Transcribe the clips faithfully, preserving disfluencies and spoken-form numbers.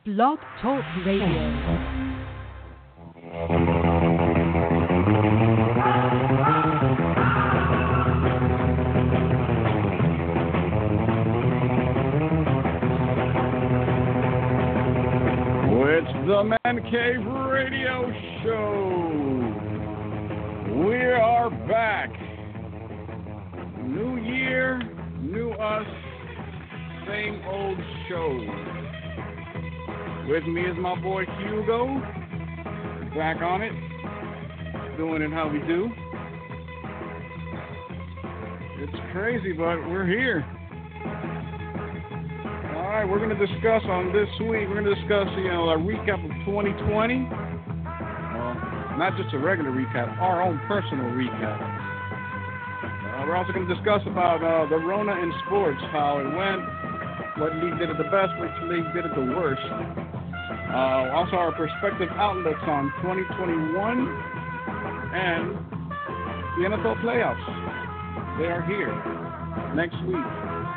Blog Talk Radio. It's the Man Cave Radio Show. We are back. New year, new us, same old show. With me is my boy Hugo. Back on it. Doing it how we do. It's crazy, but we're here. All right, we're going to discuss on this week, we're going to discuss, you know, a recap of twenty twenty. Uh, not just a regular recap, our own personal recap. Uh, we're also going to discuss about uh, the Rona in sports, how it went, what league did it the best, which league did it the worst. Uh, also, our perspective outlooks on twenty twenty-one and the N F L playoffs. They are here next week.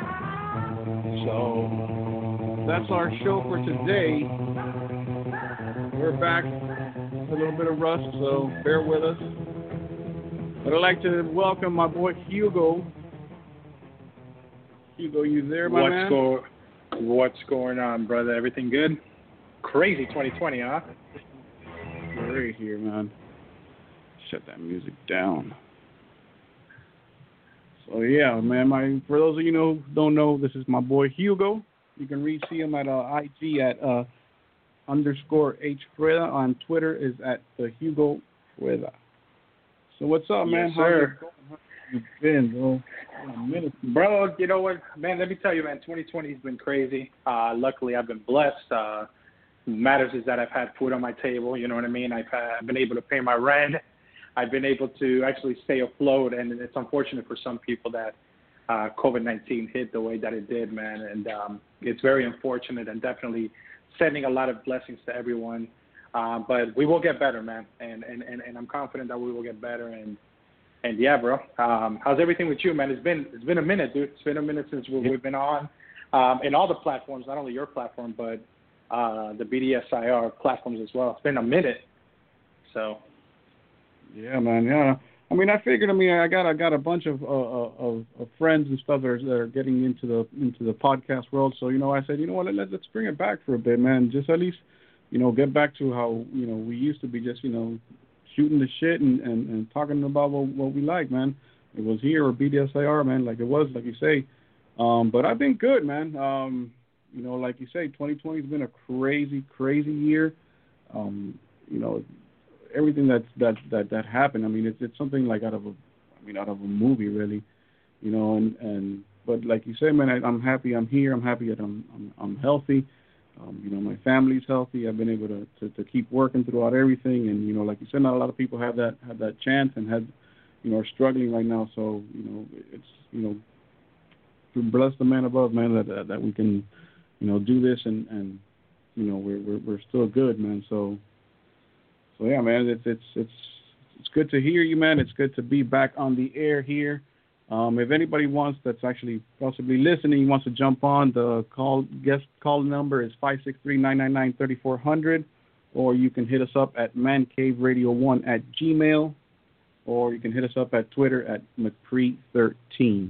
So that's our show for today. We're back with a little bit of rust, so bear with us. But I'd like to welcome my boy Hugo. Hugo, you there, my what's man? Go- what's going on, brother? Everything good? Crazy twenty twenty, huh? Great here, man. Shut that music down. So yeah, man. My for those of you know who don't know, this is my boy Hugo. You can reach see him at uh, I G at uh, underscore H Freda. On Twitter is at the Hugo Freda. So what's up, man? Yes, sir. How you been, bro? In a minute. Bro, you know what, man? Let me tell you, man. twenty twenty has been crazy. Uh, luckily, I've been blessed. Uh, matters is that I've had food on my table. You know what I mean? I've, had, I've been able to pay my rent. I've been able to actually stay afloat, and it's unfortunate for some people that uh, COVID nineteen hit the way that it did, man. And um, it's very unfortunate, and definitely sending a lot of blessings to everyone. Uh, but we will get better, man, and, and, and, and I'm confident that we will get better. And and yeah, bro, um, how's everything with you, man? It's been it's been a minute, dude. It's been a minute since we, we've been on um, in all the platforms, not only your platform, but uh, the B D S I R platforms as well. It's been a minute, so. Yeah, man. Yeah, I mean, I figured. I mean, I got I got a bunch of uh, of, of friends and stuff that are, that are getting into the into the podcast world. So you know, I said, you know what, let, let's bring it back for a bit, man. Just at least, you know, get back to how you know we used to be, just you know, shooting the shit and, and, and talking about what, what we like, man. It was here or B D S I R, man, like it was, like you say. Um, but I've been good, man. Um, you know, like you say, twenty twenty has been a crazy, crazy year. Um, you know. Everything that's that that that happened. I mean, it's it's something like out of a, I mean, out of a movie, really, you know. And, and but like you say, man, I, I'm happy. I'm here. I'm happy that I'm I'm, I'm healthy. Um, you know, my family's healthy. I've been able to, to to keep working throughout everything. And you know, like you said, not a lot of people have that have that chance and had, you know, are struggling right now. So you know, it's you know, to bless the man above, man, that that, that we can, you know, do this and and you know, we're we're we're still good, man. So. So yeah, man, it's it's it's it's good to hear you, man. It's good to be back on the air here. Um, if anybody wants, that's actually possibly listening, wants to jump on, the call guest call number is five six three, nine nine nine, three four zero zero, or you can hit us up at mancaveradio one at gmail, or you can hit us up at Twitter at McCree thirteen.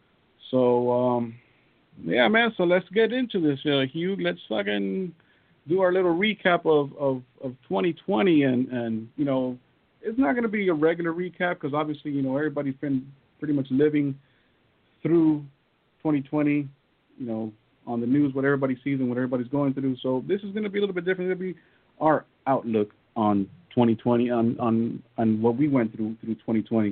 So um, yeah, man. So let's get into this, uh, Hugh. Let's fucking do our little recap of, of, of twenty twenty, and, and, you know, it's not going to be a regular recap because obviously, you know, everybody's been pretty much living through twenty twenty, you know, on the news, what everybody sees and what everybody's going through. So this is going to be a little bit different. It'll be our outlook on twenty twenty, on, on, on what we went through through twenty twenty.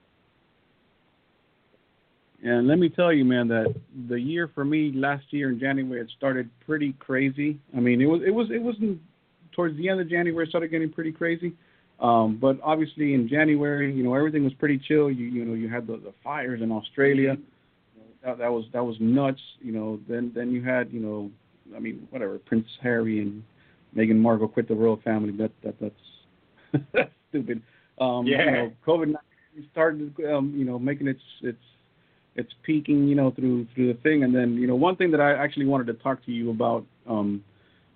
And let me tell you, man, that the year for me last year in January, it started pretty crazy. I mean, it was it was it wasn't towards the end of January it started getting pretty crazy. Um, but obviously in January, you know, everything was pretty chill. You you know, you had the, the fires in Australia. That, that was that was nuts. You know, then then you had, you know, I mean, whatever, Prince Harry and Meghan Markle quit the royal family. That that that's that's stupid. Um, yeah. You know, COVID nineteen started, um, you know, making its its it's peaking, you know, through through the thing. And then, you know, one thing that I actually wanted to talk to you about, um,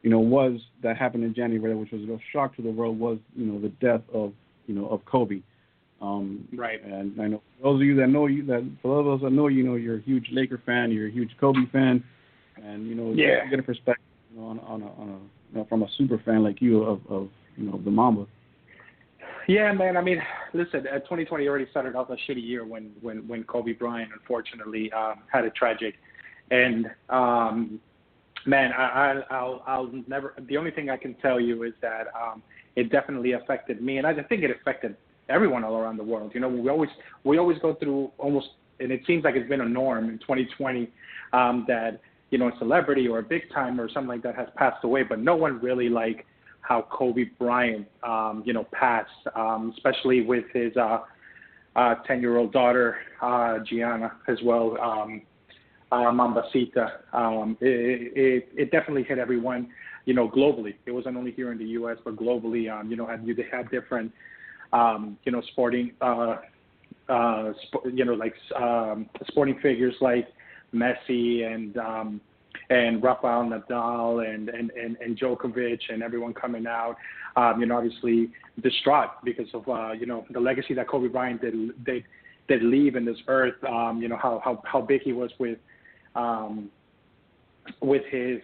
you know, was that happened in January, which was a shock to the world, was, you know, the death of, you know, of Kobe. Um, right. And I know for those of you that know you, that for those that know you know, you're a huge Laker fan, you're a huge Kobe fan, and you know, yeah. get a perspective, you know, on on a, on a you know, from a super fan like you of, of you know the Mamba. Yeah, man. I mean, listen, uh, twenty twenty already started off a shitty year when when when Kobe Bryant unfortunately um, had a tragic, and um, man, I, I I'll I'll never. The only thing I can tell you is that um, it definitely affected me, and I think it affected everyone all around the world. You know, we always we always go through almost, and it seems like it's been a norm in twenty twenty um, that, you know, a celebrity or a big time or something like that has passed away, but no one really like how Kobe Bryant, um, you know, passed, um, especially with his uh, uh, ten-year-old daughter, uh, Gianna, as well, um, uh, Mambacita. Um, it, it, it definitely hit everyone, you know, globally. It wasn't only here in the U S, but globally, um, you know, had, they had different, um, you know, sporting, uh, uh, sp- you know, like um, sporting figures like Messi and um, and Rafael Nadal and, and, and, and Djokovic and everyone coming out, um, you know, obviously distraught because of, uh, you know, the legacy that Kobe Bryant did, did, did leave in this earth, um, you know, how, how, how big he was with, um, with his,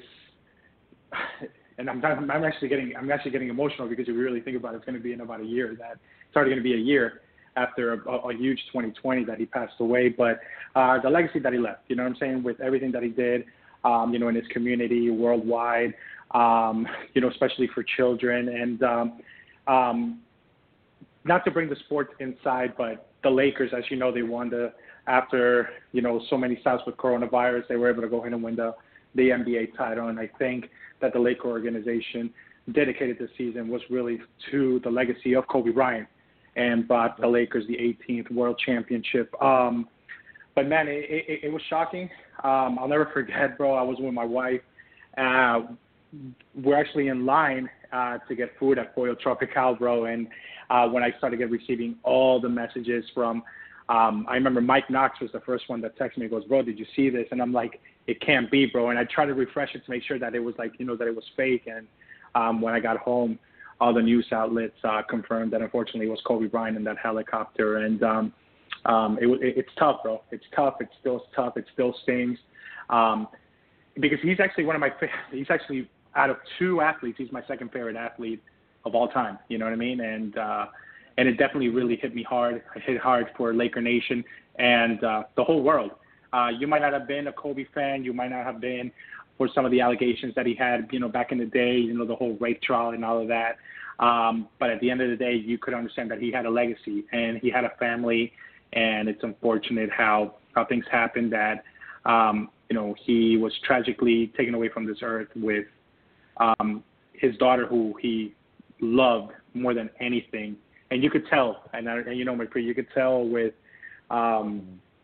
and I'm, I'm actually getting, I'm actually getting emotional because if you really think about it, it's going to be in about a year that it's already going to be a year after a, a huge twenty twenty that he passed away. But uh, the legacy that he left, you know what I'm saying, with everything that he did, Um, you know, in his community worldwide, um, you know, especially for children. And um, um, not to bring the sport inside, but the Lakers, as you know, they won the, after, you know, so many stops with coronavirus, they were able to go ahead and win the, the N B A title. And I think that the Laker organization dedicated this season was really to the legacy of Kobe Bryant and brought the Lakers the eighteenth world championship. Um, But, man, it, it, it was shocking. Um, I'll never forget, bro, I was with my wife. Uh, we're actually in line uh, to get food at Pollo Tropical, bro. And uh, when I started get receiving all the messages from, um, I remember Mike Knox was the first one that texted me. He goes, bro, did you see this? And I'm like, it can't be, bro. And I tried to refresh it to make sure that it was like, you know, that it was fake. And um, when I got home, all the news outlets uh, confirmed that unfortunately it was Kobe Bryant in that helicopter. And, um, Um, it, it, it's tough, bro. It's tough. It's still tough. It still stings. Um, because he's actually one of my, he's actually out of two athletes, he's my second favorite athlete of all time. You know what I mean? And, uh, and it definitely really hit me hard. It hit hard for Laker Nation and uh, the whole world. Uh, you might not have been a Kobe fan. You might not have been for some of the allegations that he had, you know, back in the day, you know, the whole rape trial and all of that. Um, but at the end of the day, you could understand that he had a legacy and he had a family. And it's unfortunate how, how things happened that, um, you know, he was tragically taken away from this earth with um, his daughter, who he loved more than anything. And you could tell, and, and you know, my pre, you could tell with um,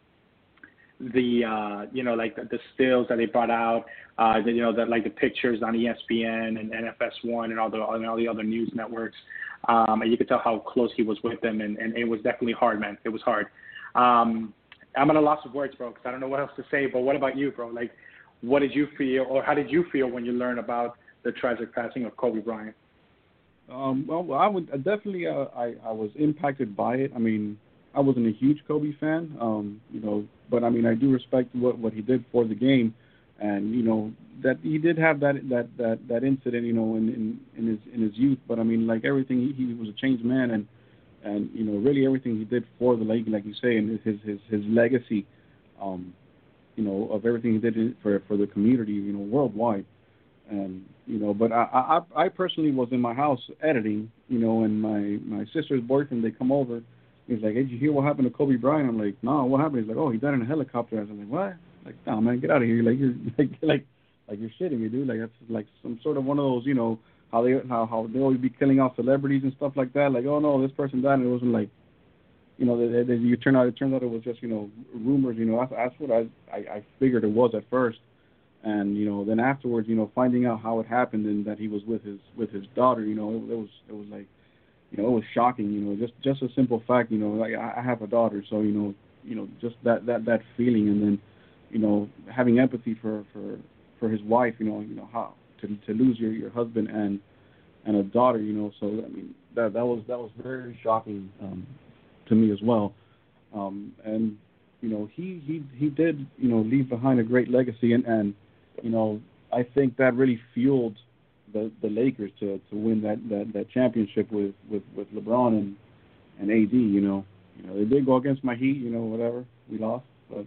the, uh, you know, like the, the stills that they brought out, uh, the, you know, that like the pictures on E S P N and N F S one and all the, and all the other news networks. Um, and you could tell how close he was with them, and, and it was definitely hard, man. It was hard. Um, I'm at a loss of words, bro, because I don't know what else to say. But what about you, bro? Like, what did you feel, or how did you feel when you learned about the tragic passing of Kobe Bryant? Um, well, I would I definitely uh, I I was impacted by it. I mean, I wasn't a huge Kobe fan, um, you know, but I mean, I do respect what what he did for the game. And you know that he did have that that that, that incident, you know, in, in, in his in his youth. But I mean, like everything, he, he was a changed man, and and you know, really everything he did for the league, like you say, and his his his legacy, um, you know, of everything he did for for the community, you know, worldwide. And you know, but I I I personally was in my house editing, you know, and my my sister's boyfriend, they come over. He's like, hey, did you hear what happened to Kobe Bryant? I'm like, no, what happened? He's like, oh, he died in a helicopter. I was like, what? Like, no, man, get out of here! Like you're like like like you're shitting me, dude. Like that's like some sort of one of those, you know, how they how how they always be killing off celebrities and stuff like that. Like, oh no, this person died, and it wasn't like, you know, they, they, you turn out it turns out it was just, you know, rumors. You know, that's, that's what I, I I figured it was at first, and you know, then afterwards, you know, finding out how it happened and that he was with his with his daughter, you know, it, it was it was like, you know, it was shocking. You know, just just a simple fact. You know, like I have a daughter, so you know, you know, just that that that feeling, and then, you know, having empathy for, for, for his wife, you know, you know how to to lose your, your husband and and a daughter, you know. So I mean that that was that was very shocking um, to me as well. Um, and you know he, he he did you know leave behind a great legacy, and, and you know I think that really fueled the, the Lakers to, to win that, that, that championship with, with, with LeBron and and A D. You know you know they did go against my Heat, you know whatever we lost, but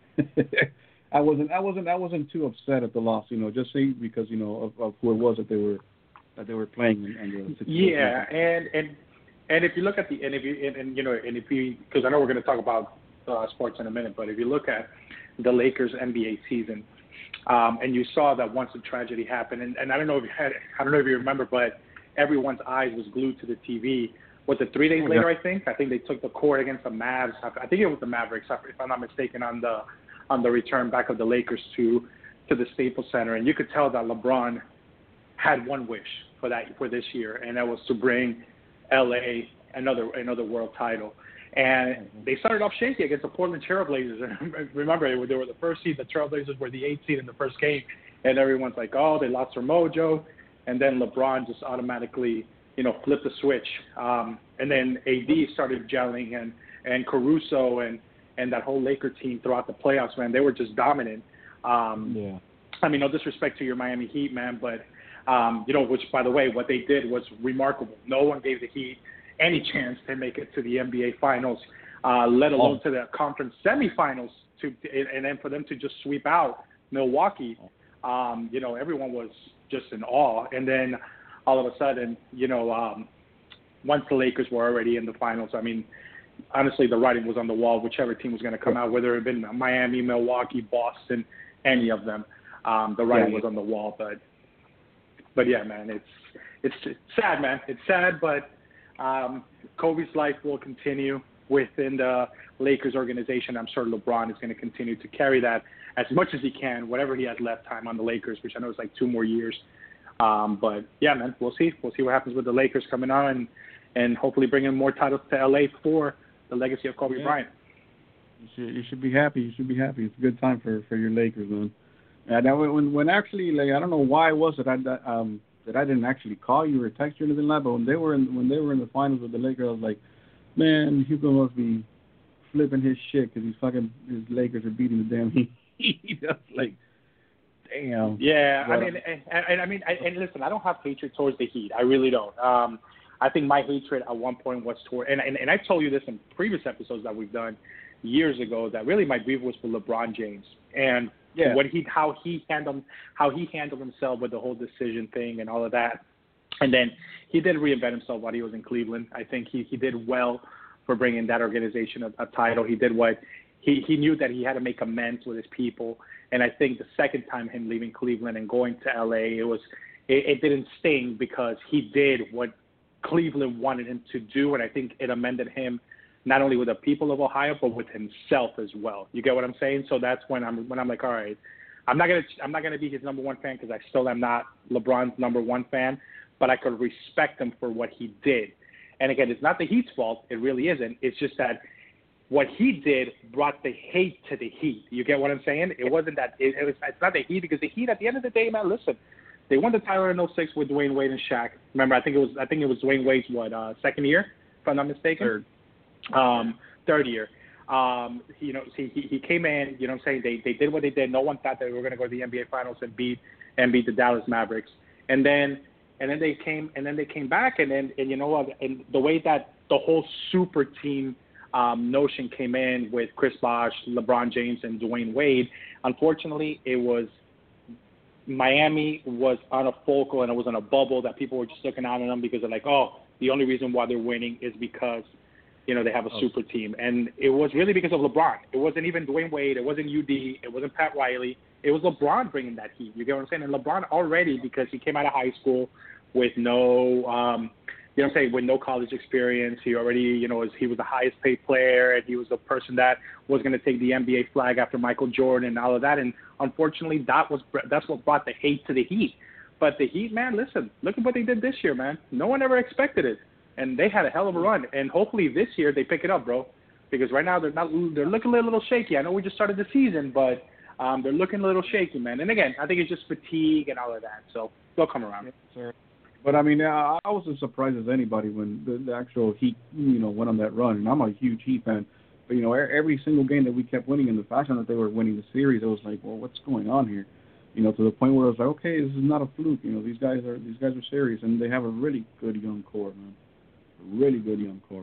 I wasn't I wasn't I wasn't too upset at the loss, you know just see because you know of, of who it was that they were that they were playing and, and the situation. Yeah, and and and if you look at the and if you and, and you know and if you because I know we're going to talk about uh, sports in a minute, but if you look at the Lakers N B A season, um, and you saw that once the tragedy happened, and, and I don't know if you had I don't know if you remember, but everyone's eyes was glued to the T V. Was it three days later? I think I think they took the court against the Mavs. I think it was the Mavericks, if I'm not mistaken, on the on the return back of the Lakers to to the Staples Center, and you could tell that LeBron had one wish for that for this year, and that was to bring L A another another world title. And they started off shaky against the Portland Trailblazers. And remember, they were the first seed. The Trailblazers were the eighth seed in the first game, and everyone's like, "Oh, they lost their mojo." And then LeBron just automatically, you know, flipped the switch. Um, and then A D started gelling, and and Caruso and and that whole Laker team throughout the playoffs, man, they were just dominant. Um, yeah. I mean, no disrespect to your Miami Heat, man, but um, you know, which by the way, what they did was remarkable. No one gave the Heat any chance to make it to the N B A Finals, uh, let alone oh. to the conference semifinals. To and then for them to just sweep out Milwaukee, um, you know, everyone was just in awe. And then all of a sudden, you know, um, once the Lakers were already in the finals, I mean, honestly, the writing was on the wall. Whichever team was going to come out, whether it had been Miami, Milwaukee, Boston, any of them, um, the writing yeah, was on the wall. But, but yeah, man, it's it's, it's sad, man. It's sad, but. Um, Kobe's life will continue within the Lakers organization. I'm sure LeBron is going to continue to carry that as much as he can, whatever he has left time on the Lakers, which I know is like two more years. Um, but yeah, man, we'll see. We'll see what happens with the Lakers coming on and, and hopefully bringing more titles to L A for the legacy of Kobe yeah. Bryant. You should, you should be happy. You should be happy. It's a good time for, for your Lakers, man. And uh, when, when actually, like, I don't know why was it, I, um, that I didn't actually call you or text you or anything like that, but when they were in when they were in the finals with the Lakers, I was like, man, Hugo must be flipping his shit because he's fucking his Lakers are beating the damn Heat. That's like, damn. Yeah, but, I mean, and, and, and I mean, and, and listen, I don't have hatred towards the Heat. I really don't. Um, I think my hatred at one point was toward, and, and and I told you this in previous episodes that we've done years ago, that really my beef was for LeBron James and. Yeah. What he, how he handled, how he handled himself with the whole decision thing and all of that, and then he did reinvent himself while he was in Cleveland. I think he, he did well for bringing that organization a, a title. He did what he he knew that he had to make amends with his people, and I think the second time him leaving Cleveland and going to L A, it was it, it didn't sting because he did what Cleveland wanted him to do, and I think it amended him. Not only with the people of Ohio, but with himself as well. You get what I'm saying? So that's when I'm when I'm like, all right, I'm not gonna I'm not gonna be his number one fan because I still am not LeBron's number one fan, but I could respect him for what he did. And again, it's not the Heat's fault. It really isn't. It's just that what he did brought the hate to the Heat. You get what I'm saying? It wasn't that it, it was. It's not the Heat because the Heat at the end of the day, man. Listen, they won the title in oh six with Dwayne Wade and Shaq. Remember, I think it was I think it was Dwayne Wade's what uh, second year, if I'm not mistaken. Third. Um, third year. Um, he, you know, he, he came in, you know what I'm saying? They, they did what they did. No one thought they were going to go to the N B A Finals and beat, and beat the Dallas Mavericks. And then, and then they came, and then they came back, and then, and you know what, and the way that the whole super team, um, notion came in with Chris Bosh, LeBron James, and Dwayne Wade, unfortunately, it was, Miami was on a focal and it was on a bubble that people were just looking out on them because they're like, oh, the only reason why they're winning is because you know, they have a oh. super team. And it was really because of LeBron. It wasn't even Dwayne Wade. It wasn't U D. It wasn't Pat Riley. It was LeBron bringing that heat. You get what I'm saying? And LeBron already, because he came out of high school with no, um, you know what I'm saying, with no college experience. He already, you know, was, he was the highest paid player, and he was the person that was going to take the N B A flag after Michael Jordan and all of that. And unfortunately, that was that's what brought the hate to the Heat. But the Heat, man, listen, look at what they did this year, man. No one ever expected it. And they had a hell of a run, and hopefully this year they pick it up, bro. Because right now they're not they're looking a little shaky. I know we just started the season, but Um, they're looking a little shaky, man. And again, I think it's just fatigue and all of that. So they'll come around. Yes, sir. But I mean, I I was as surprised as anybody when the, the actual Heat, you know, went on that run. And I'm a huge Heat fan. But you know, e- every single game that we kept winning in the fashion that they were winning the series, it was like, well, what's going on here? You know, to the point where I was like, okay, this is not a fluke. You know, these guys are these guys are serious, and they have a really good young core, man. A really good young core.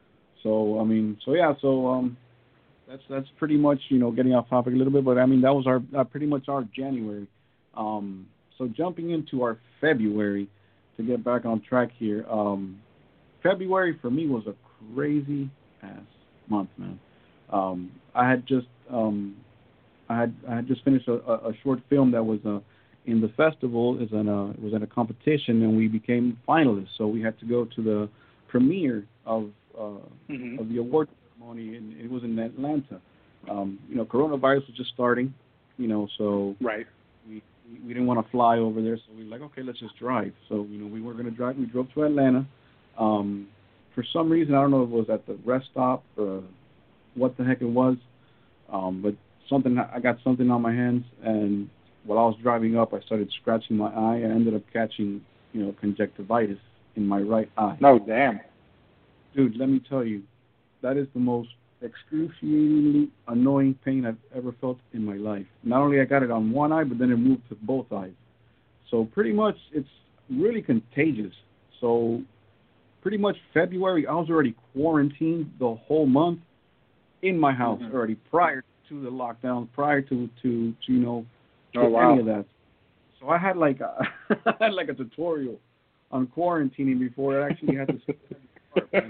So I mean, so yeah, so um, that's that's pretty much, you know, getting off topic a little bit, but I mean that was our uh, pretty much our January. Um, so jumping into our February, to get back on track here. Um, February for me was a crazy ass month, man. Um, I had just um, I had I had just finished a, a, a short film that was uh, in the festival. Is in a, it was in a competition, and we became finalists. So we had to go to the premiere of uh, Mm-hmm. of the award ceremony, and it was in Atlanta. Um, you know, coronavirus was just starting. You know, so Right. we we didn't want to fly over there, so we were like, okay, let's just drive. So you know, we were going to drive. We drove to Atlanta. Um, for some reason, I don't know if it was at the rest stop or what the heck it was, um, but something I got something on my hands, and while I was driving up, I started scratching my eye. I ended up catching, you know, conjunctivitis in my right eye. No, damn. Dude, let me tell you, that is the most excruciatingly annoying pain I've ever felt in my life. Not only I got it on one eye, but then it moved to both eyes. So pretty much it's really contagious. So pretty much February, I was already quarantined the whole month in my house Mm-hmm. already prior to the lockdown, prior to, to, to you know, to Oh, wow. any of that. So I had like a, I had like a tutorial on quarantining before I actually had to start, man.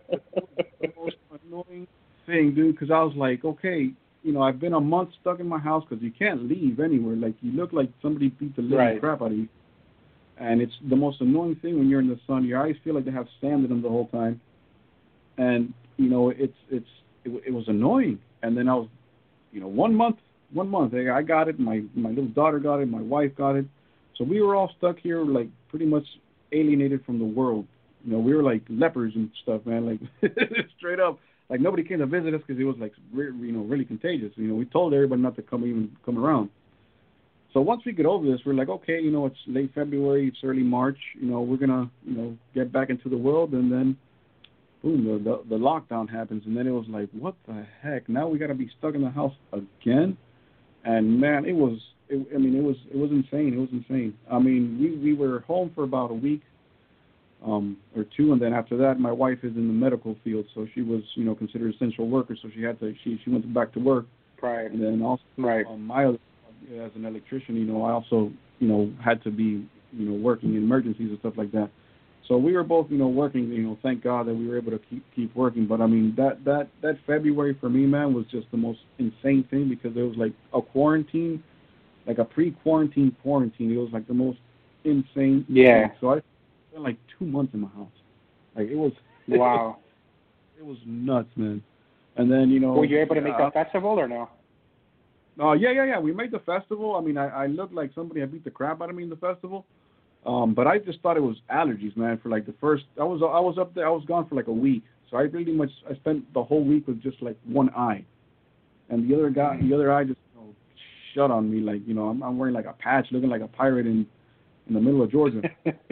The most annoying thing, dude, because I was like, okay, you know, I've been a month stuck in my house because you can't leave anywhere. Like, you look like somebody beat the living Right. crap out of you. And it's the most annoying thing when you're in the sun. Your eyes feel like they have sand in them the whole time. And, you know, it's, it's, it, it was annoying. And then I was, you know, one month, one month, I got it. My, my little daughter got it. My wife got it. So we were all stuck here, like, pretty much alienated from the world. You know, we were like lepers and stuff, man. Like, straight up. Like, nobody came to visit us because it was, like, re- you know, really contagious. You know, we told everybody not to come even come around. So once we get over this, we're like, okay, you know, it's late February, it's early March. You know, we're going to, you know, get back into the world. And then, boom, the, the, the lockdown happens. And then it was like, what the heck? Now we got to be stuck in the house again? And, man, it was, it, I mean, it was it was insane. It was insane. I mean, we, we were home for about a week. Um, or two, and then after that, my wife is in the medical field, so she was, you know, considered essential worker, so she had to, she she went back to work. Right. And then also, Right. um, my other, as an electrician, you know, I also, you know, had to be, you know, working in emergencies and stuff like that. So we were both, you know, working. You know, thank God that we were able to keep keep working. But I mean, that that that February for me, man, was just the most insane thing because it was like a quarantine, like a pre-quarantine quarantine. It was like the most insane. Yeah. Thing. So I spent like two months in my house. Like it was. Wow. It was nuts, man. And then, you know. Were you able to make uh, that festival or no? Oh, uh, yeah, yeah, yeah. We made the festival. I mean, I, I looked like somebody had beat the crap out of me in the festival. Um, but I just thought it was allergies, man. For like the first, I was I was up there. I was gone for like a week. So I pretty much I spent the whole week with just like one eye, and the other guy, the other eye just, you know, shut on me. Like, you know, I'm, I'm wearing like a patch, looking like a pirate in in the middle of Georgia.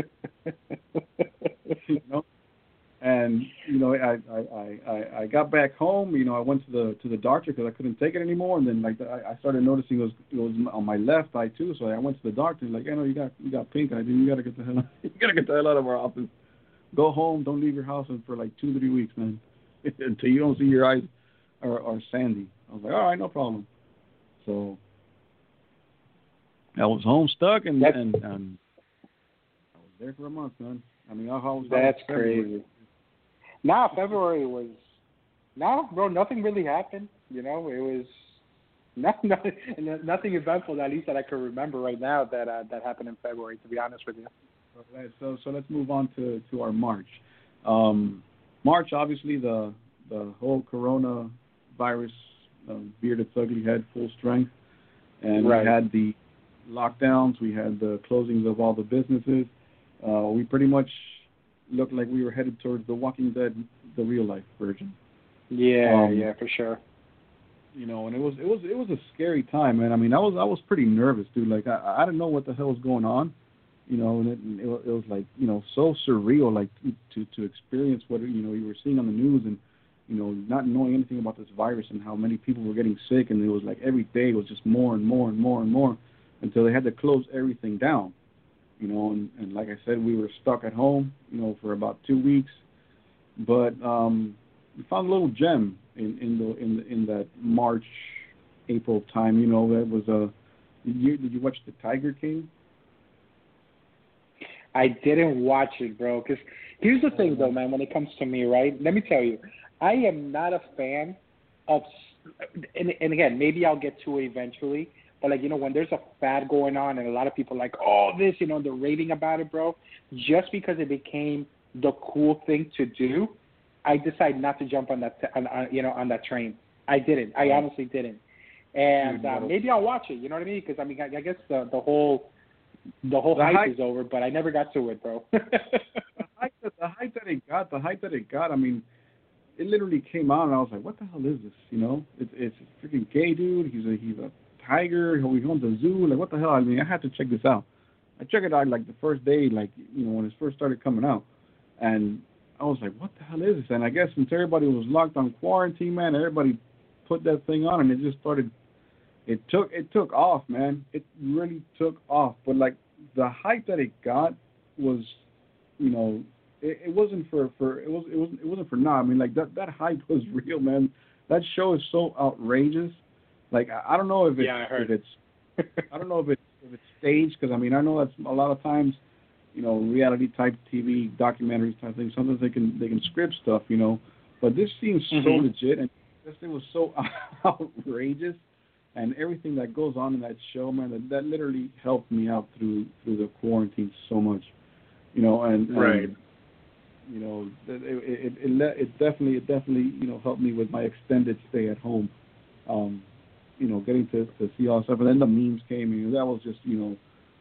You know. And you know, I, I I I got back home. You know, I went to the to the doctor because I couldn't take it anymore. And then like I, I started noticing it was it was on my left eye too. So I went to the doctor. Like, I know you got you got pink eye. Dude. You gotta get the hell you gotta get the hell out of our office. Go home. Don't leave your house for like two three weeks, man, until you don't see your eyes are, are sandy. I was like, all right, no problem. So I was home stuck and That's, and, and I was there for a month, man. I mean, I was that's February. crazy. Nah, February was, no, bro, nothing really happened. You know, it was nothing, nothing, nothing eventful, at least that I can remember right now that uh, that happened in February, to be honest with you. Okay, so so let's move on to, to our March. Um, March, obviously, the the whole coronavirus um, reared its ugly head full strength. And right. we had the lockdowns. We had the closings of all the businesses. Uh, we pretty much looked like we were headed towards The Walking Dead, the real life version. Yeah, um, yeah, for sure. you know, and it was it was it was a scary time, man. I mean, I was I was pretty nervous, dude. Like I I didn't know what the hell was going on, you know, and it it, wa- it was like you know so surreal, like to to experience what you know you were seeing on the news and you know not knowing anything about this virus and how many people were getting sick, and it was like every day was just more and more and more and more until they had to close everything down, you know, and and like I said, we were stuck at home, you know, for about two weeks, but um, we found a little gem in in the in the, in that March, April time. You know, that was a. Did you did you watch the Tiger King? I didn't watch it, bro. Because here's the thing, though, man. When it comes to me, right? Let me tell you, I am not a fan of. And, and again, maybe I'll get to it eventually. But like you know, when there's a fad going on, and a lot of people are like, oh, this, you know, they're raving about it, bro. Just because it became the cool thing to do, I decided not to jump on that, on, on, you know, on that train. I didn't. I honestly didn't. And uh, maybe I'll watch it. You know what I mean? Because I mean, I, I guess the the whole the whole The hype, hype is over, but I never got to it, bro. the hype that the hype that it got, the hype that it got. I mean, it literally came out, and I was like, what the hell is this? You know, it's it's a freaking gay dude. He's a he's a tiger. He owns a zoo. Like, what the hell? I mean, I had to check this out. I checked it out like the first day, like you know, when it first started coming out, and I was like, what the hell is this? And I guess since everybody was locked on quarantine, man, everybody put that thing on, and it just started. It took it took off, man. It really took off. But like the hype that it got was, you know, it, it wasn't for, for it was it wasn't it wasn't for now. I mean, like that that hype was real, man. That show is so outrageous. Like I, I don't know if it's yeah, I heard. if it's I don't know if it's if it's staged, because I mean I know that's a lot of times. You know, reality type T V, documentaries type things. Sometimes they can they can script stuff, you know. But this seems so Mm-hmm. legit, and this thing was so outrageous, and everything that goes on in that show, man, that, that literally helped me out through through the quarantine so much, you know. And, Right. and you know, it it it, it it definitely it definitely you know helped me with my extended stay at home. Um, you know, getting to to see all that stuff, and then the memes came, and that was just you know.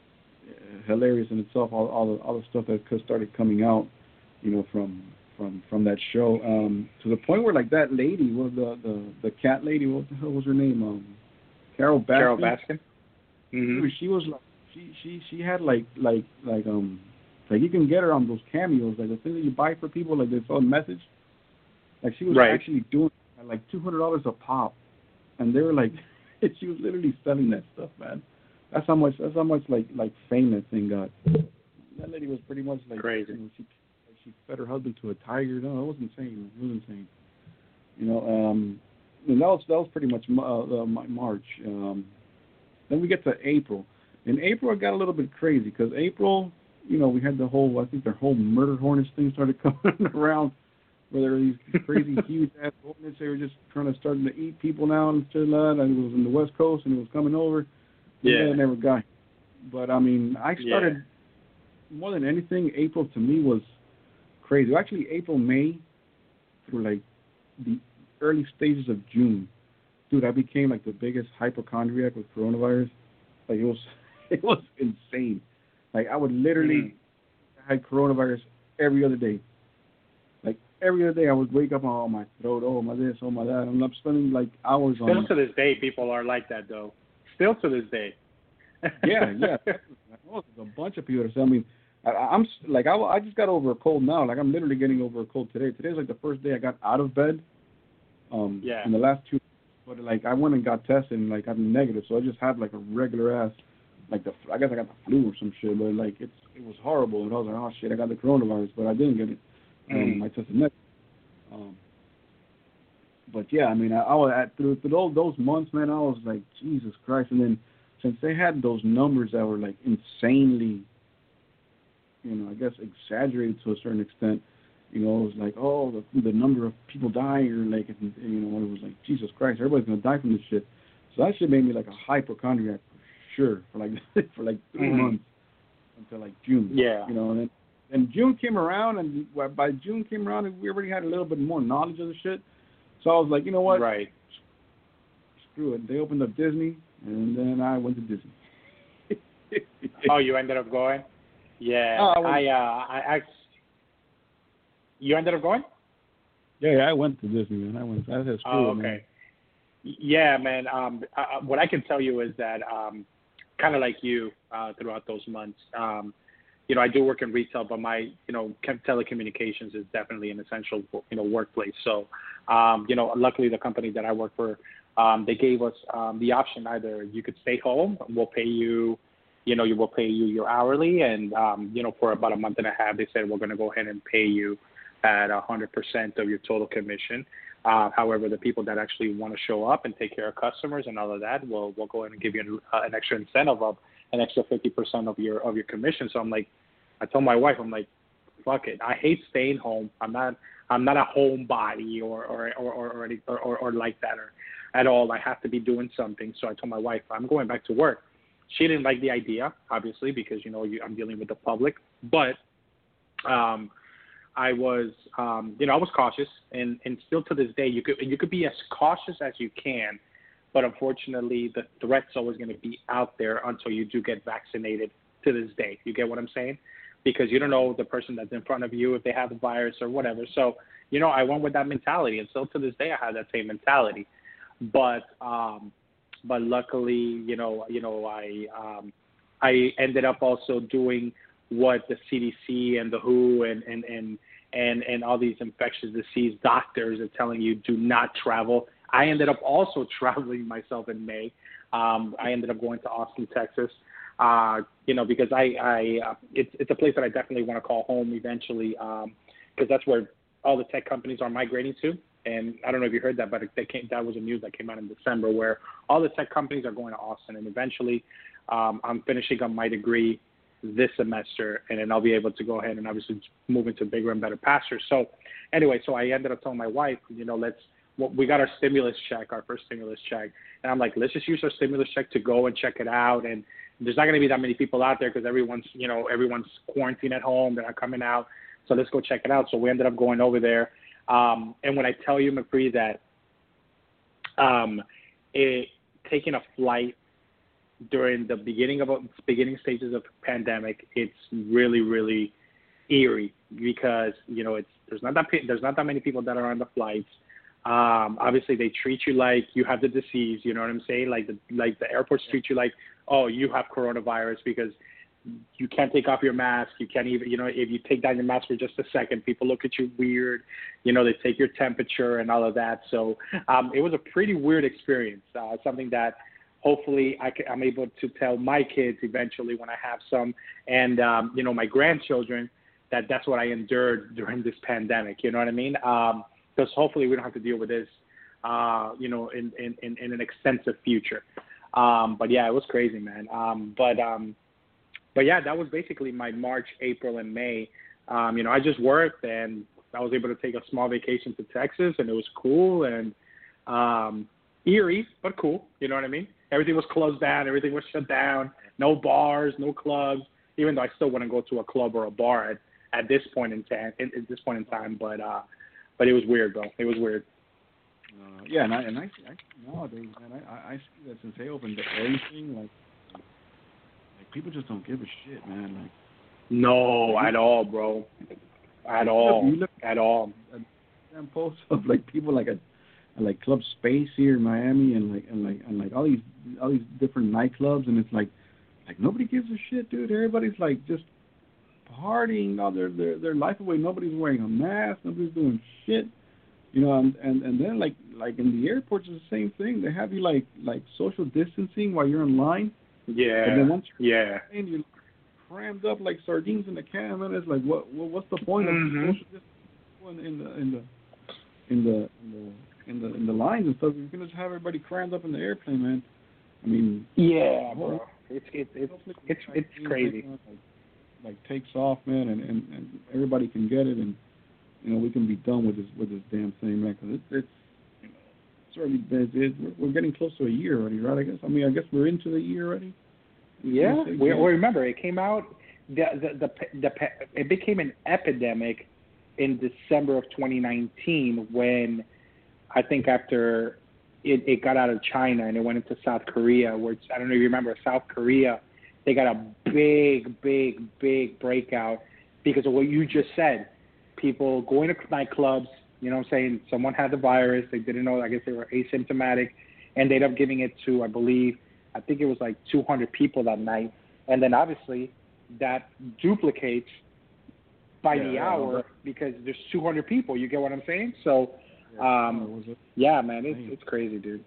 hilarious in itself, all, all the all the stuff that started coming out, you know, from from from that show, um, to the point where like that lady, was the, the the cat lady, what the hell was her name? Um, Carol Baskin. Carol Baskin. Mm-hmm. Dude, she was like, she she she had like like like um like you can get her on those cameos, like the thing that you buy for people, like they saw a message. Like she was Right. actually doing it at like two hundred dollars a pop, and they were like, she was literally selling that stuff, man. That's how much. That's how much like like fame that thing got. That lady was pretty much like Crazy. You know, she she fed her husband to a tiger. No, it was insane. It was insane. You know, um, and that was that was pretty much uh, uh, March. Um, then we get to April. In April, it got a little bit crazy because April, you know, we had the whole. I think the whole murder hornets thing started coming around. Where there were these crazy huge ass hornets. They were just trying to start to eat people now and shit like that. And it was in the West Coast and it was coming over. Yeah. I never got. But I mean, I started Yeah. more than anything. April to me was crazy. Actually, April, May, through like the early stages of June, dude, I became like the biggest hypochondriac with coronavirus. Like it was, it was insane. Like I would literally Mm. had coronavirus every other day. Like every other day, I would wake up on oh, my throat, oh my this, oh my that. I'm up spending like hours Still on. to this day, people are like that, though. Still to this day. yeah, yeah. I know there's a bunch of people that say, I mean, I, I'm s- like, I, I just got over a cold now. Like, I'm literally getting over a cold today. Today's like the first day I got out of bed. Um, Yeah. In the last two, but like, I went and got tested and like I'm negative, so I just had like a regular ass, like the, I guess I got the flu or some shit, but like it's, it was horrible. And I was like, oh shit, I got the coronavirus, but I didn't get it. Um, Mm. I tested negative. Um, but yeah, I mean, I, I was at through through those, those months, man. I was like, Jesus Christ, and then. Since they had those numbers that were like insanely, you know, I guess exaggerated to a certain extent, you know, it was like, oh, the, the number of people dying, or like, and, you know, it was like, Jesus Christ, everybody's gonna die from this shit. So that shit made me like a hypochondriac for sure for like for like three Mm-hmm. months until like June. Yeah. You know, and then and June came around, and by June came around, and we already had a little bit more knowledge of the shit. So I was like, you know what? Right. Screw it. They opened up Disney. And then I went to Disney. Oh, you ended up going? Yeah. Oh, I I, went- uh, I, I, you ended up going? Yeah, yeah, I went to Disney, man. I went. I said, screw Oh, it, man. okay. Yeah, man. Um, uh, what I can tell you is that, um, kind of like you, uh, throughout those months, um, you know, I do work in retail, but my, you know, chem- telecommunications is definitely an essential, you know, workplace. So, um, you know, luckily the company that I work for, um, they gave us um, the option either you could stay home, we'll pay you, you know, you will pay you your hourly, and um, you know, for about a month and a half, they said we're going to go ahead and pay you at a hundred percent of your total commission. Uh, however, the people that actually want to show up and take care of customers and all of that, we'll we'll go ahead and give you an, uh, an extra incentive of an extra fifty percent of your of your commission. So I'm like, I told my wife, I'm like, fuck it. I hate staying home. I'm not I'm not a homebody or or or or or, any, or, or, or like that or at all. I have to be doing something. So I told my wife, I'm going back to work. She didn't like the idea, obviously, because you know you, I'm dealing with the public, but um, I was, um, you know, I was cautious, and, and still to this day, you could you could be as cautious as you can, but unfortunately, the threat's always going to be out there until you do get vaccinated. To this day, you get what I'm saying? Because you don't know the person that's in front of you if they have the virus or whatever. So, you know, I went with that mentality, and still to this day, I have that same mentality. But, um, but luckily, you know, you know, I um, I ended up also doing what the C D C and the W H O and and and and, and all these infectious disease doctors are telling you do not travel. I ended up also traveling myself in May. Um, I ended up going to Austin, Texas. Uh, you know, because I, I uh, it's it's a place that I definitely want to call home eventually, because um, that's where all the tech companies are migrating to. And I don't know if you heard that, but they came, that was a news that came out in December, where all the tech companies are going to Austin. And eventually, um, I'm finishing up my degree this semester, and then I'll be able to go ahead and obviously move into bigger and better pastures. So, anyway, so I ended up telling my wife, you know, let's. Well, we got our stimulus check, our first stimulus check, and I'm like, let's just use our stimulus check to go and check it out. And there's not going to be that many people out there because everyone's, you know, everyone's quarantined at home. They're not coming out. So let's go check it out. So we ended up going over there. Um, and when I tell you, McCree, that um, it, taking a flight during the beginning of beginning stages of the pandemic, it's really, really eerie because, you know, it's there's not that there's not that many people that are on the flights. Um, obviously, they treat you like you have the disease. You know what I'm saying? Like the like the airports treat you like, oh, you have coronavirus because you can't take off your mask. You can't even, you know, if you take down your mask for just a second, people look at you weird. You know, they take your temperature and all of that. So um, it was a pretty weird experience. Uh, something that hopefully I can, I'm able to tell my kids eventually when I have some, and um, you know, my grandchildren, that that's what I endured during this pandemic. You know what I mean? Um, Because hopefully we don't have to deal with this, uh, you know, in, in, in, in an extensive future. Um, but yeah, it was crazy, man. Um, but um, but yeah, that was basically my March, April, and May. Um, you know, I just worked and I was able to take a small vacation to Texas, and it was cool and um, eerie, but cool. You know what I mean? Everything was closed down. Everything was shut down. No bars, no clubs. Even though I still wouldn't go to a club or a bar at, at this point in time. At, at this point in time, but. Uh, But it was weird, bro. It was weird. Uh, yeah, and I and I, I nowadays, man, I, I see that since they opened everything, like, like people just don't give a shit, man. Like, no, like, at all, bro. At you all, look, you look at all. At damn posts of like people like at, at like Club Space here in Miami, and like and like and like all these all these different nightclubs, and it's like like nobody gives a shit, dude. Everybody's like just partying all their, their their life away. Nobody's wearing a mask. Nobody's doing shit. You know, and, and and then like like in the airports, it's the same thing. They have you like like social distancing while you're in line. Yeah. And then once you're yeah. in, you're crammed up like sardines in a can. And it's like, what, what what's the point mm-hmm. of social distancing in the in the in the in the in the in the lines and stuff? You're gonna just have everybody crammed up in the airplane, man. I mean. Yeah, bro. It's it's it's it's, it's crazy. Like, like takes off, man, and, and, and everybody can get it, and you know we can be done with this with this damn thing, man. Because it's it's you know it's already been, it's, we're, we're getting close to a year already, right? I guess. I mean, I guess we're into the year already. Yeah, we, we remember it came out. The, the the the it became an epidemic in December of twenty nineteen when I think after it, it got out of China and it went into South Korea, where it's, I don't know if you remember South Korea. They got a big, big, big breakout because of what you just said. People going to nightclubs, you know what I'm saying? Someone had the virus. They didn't know. I guess they were asymptomatic. and they ended up giving it to, I believe, I think it was like two hundred people that night. And then obviously that duplicates by Yeah, the yeah, hour but- because there's two hundred people. You get what I'm saying? So, um, it was yeah, man, it's insane. it's crazy, dude.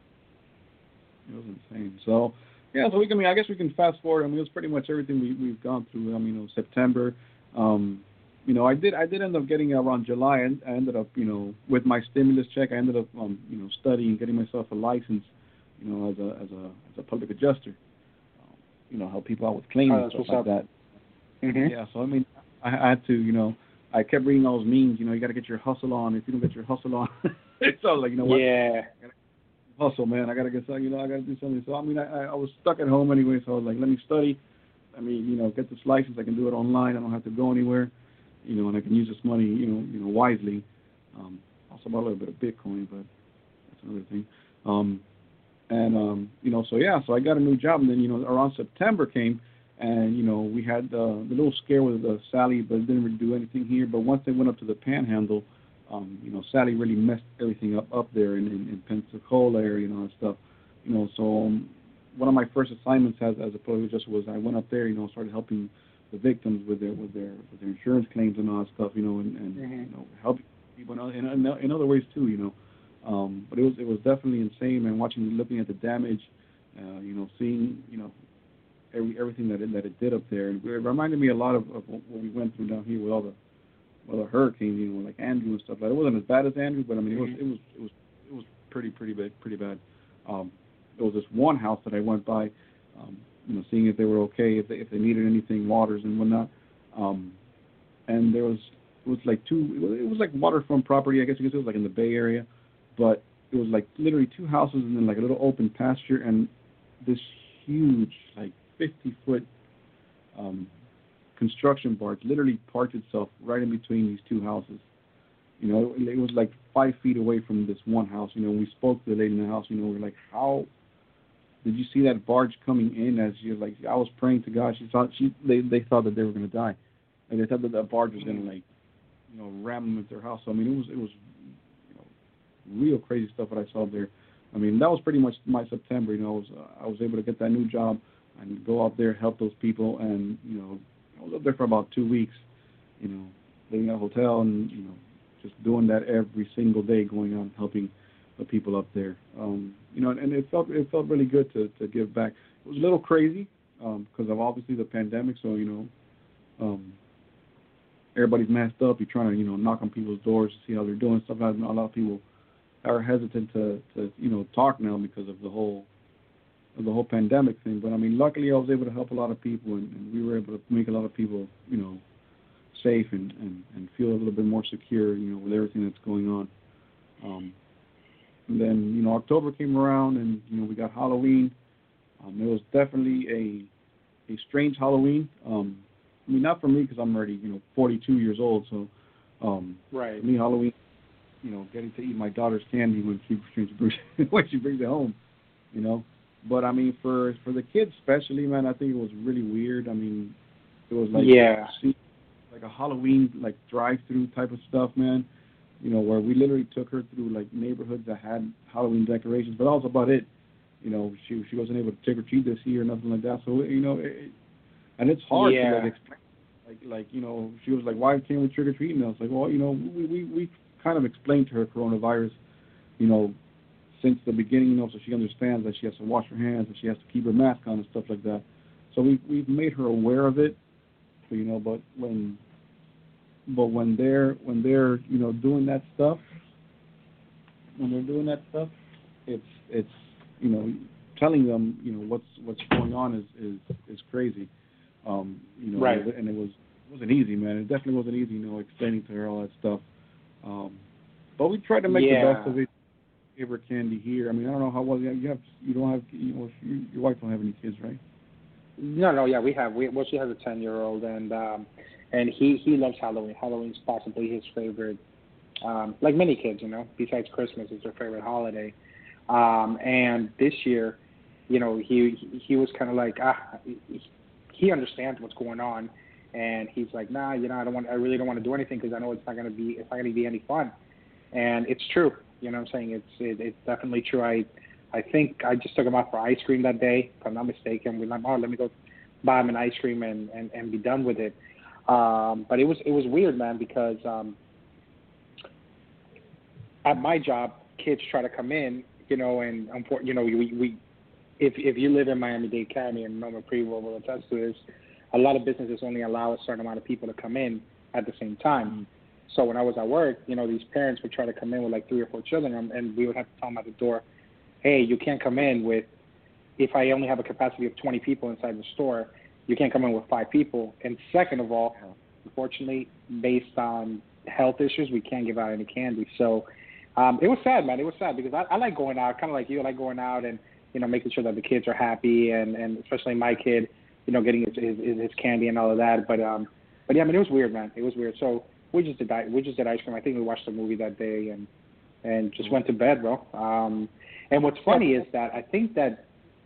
It was insane. So, yeah, so we can, I mean, I guess we can fast forward. I mean, it was pretty much everything we, we've gone through. I mean, you know, September. Um, you know, I did I did end up getting around July, and I ended up, you know, with my stimulus check, I ended up, um, you know, studying, getting myself a license, you know, as a as a as a public adjuster. Um, you know, help people out with claims Oh, and that's stuff what's like up. that. Mm-hmm. Yeah, so I mean, I, I had to, you know, I kept reading those memes. You know, you got to get your hustle on. If you don't get your hustle on, it's all like, you know what? Yeah. Hustle, man. I gotta get something. You know, I gotta do something. So I mean, I, I was stuck at home anyway. So I was like, let me study. I mean, you know, get this license. I can do it online. I don't have to go anywhere. You know, and I can use this money, you know, you know, wisely. Um, also bought a little bit of Bitcoin, but that's another thing. Um, and um, you know, so yeah, so I got a new job, and then you know, around September came, and you know, we had uh, the little scare with uh, Sally, but it didn't really do anything here. But once they went up to the Panhandle, um, you know, Sally really messed everything up up there in, in, in Pensacola area and all that stuff. You know, so um, one of my first assignments as as a police just was I went up there, you know, started helping the victims with their with their with their insurance claims and all that stuff, you know, and, and Mm-hmm. you know, helping people in, in in other ways too, you know. Um, but it was it was definitely insane, man. Watching, looking at the damage, uh, you know, seeing, you know, every everything that it, that it did up there, and it reminded me a lot of, of what we went through down here with all the well the hurricanes, you know, like Andrew and stuff like that. It wasn't as bad as Andrew, but I mean, it was it was it was it was pretty pretty bad pretty bad. Um, there was this one house that I went by. Um, you know, seeing if they were okay, if they if they needed anything, waters and whatnot. Um, and there was it was like two, it was, it was like waterfront property, I guess you could say. It was like in the Bay Area, but it was like literally two houses and then like a little open pasture and this huge like fifty foot um, construction barge literally parked itself right in between these two houses. You know, it, it was like five feet away from this one house. You know, we spoke to the lady in the house. You know, we we're like, how did you see that barge coming in? As she was like, I was praying to God. She thought she they they thought that they were going to die, and they thought that that barge was going to like, you know, ram them into their house. So I mean, it was it was, you know, real crazy stuff that I saw there. I mean, that was pretty much my September. You know, I was uh, I was able to get that new job and go out there, help those people, and you know, I was up there for about two weeks. You know, living at a hotel and you know, just doing that every single day, going out and helping the people up there. Um, you know, and, and it felt it felt really good to, to give back. It was a little crazy because um, of obviously the pandemic. So you know, um, everybody's masked up. You're trying to you know knock on people's doors to see how they're doing stuff. Like that. A lot of people are hesitant to, to you know talk now because of the whole of the whole pandemic thing. But I mean, luckily I was able to help a lot of people, and, and we were able to make a lot of people you know safe and, and, and feel a little bit more secure, you know, with everything that's going on. Um, and then, you know, October came around and, you know, we got Halloween. Um, it was definitely a a strange Halloween. Um, I mean, not for me because I'm already, you know, forty-two years old. So, um, right. for me, Halloween, you know, getting to eat my daughter's candy when she, she brings, when she brings it home, you know. But, I mean, for for the kids especially, man, I think it was really weird. I mean, it was like... Yeah. See, like a Halloween like drive-through type of stuff, man. You know, where we literally took her through like neighborhoods that had Halloween decorations, but that was about it. You know, she she wasn't able to trick or treat this year or nothing like that. So you know, it, and it's hard yeah. to like explain. Like like you know, she was like, why can't we trick or treat? And I was like, well, you know, we we we kind of explained to her coronavirus, you know, since the beginning, you know, so she understands that she has to wash her hands and she has to keep her mask on and stuff like that. So we we've made her aware of it. You know, but when, but when they're when they're you know doing that stuff, when they're doing that stuff, it's it's you know telling them you know what's what's going on is is is crazy, um, you know, right. and it was it wasn't easy, man. It definitely wasn't easy, you know, explaining to her all that stuff. Um, but we tried to make yeah. the best of it. Give her candy here. I mean, I don't know how well you have. You don't have. You know, you, your wife don't have any kids, right? No, no, yeah, we have. We well, she has a ten-year-old, and um, and he he loves Halloween. Halloween's possibly his favorite. Um, like many kids, you know, besides Christmas, is their favorite holiday. Um, and this year, you know, he he was kind of like ah, he understands what's going on, and he's like, nah, you know, I don't want, I really don't want to do anything because I know it's not gonna be, it's not gonna be any fun. And it's true, you know what I'm saying? It's it, it's definitely true. I I think I just took him out for ice cream that day, if I'm not mistaken. We're like, oh, let me go buy him an ice cream and, and, and be done with it. Um, but it was it was weird, man, because um, at my job, kids try to come in, you know, and you know, we, we if if you live in Miami-Dade County, and Norman Prevost will attest to this, a lot of businesses only allow a certain amount of people to come in at the same time. Mm-hmm. So when I was at work, you know, these parents would try to come in with like three or four children, and we would have to tell them at the door, hey, you can't come in with, if I only have a capacity of twenty people inside the store, you can't come in with five people. And second of all, unfortunately, based on health issues, we can't give out any candy. So um, it was sad, man. It was sad because I, I like going out, kind of like you. I like going out and, you know, making sure that the kids are happy, and, and especially my kid, you know, getting his, his, his candy and all of that. But, um, but yeah, I mean, it was weird, man. It was weird. So we just did we just did ice cream. I think we watched the movie that day and and just went to bed, bro. Um, and what's funny is that I think that.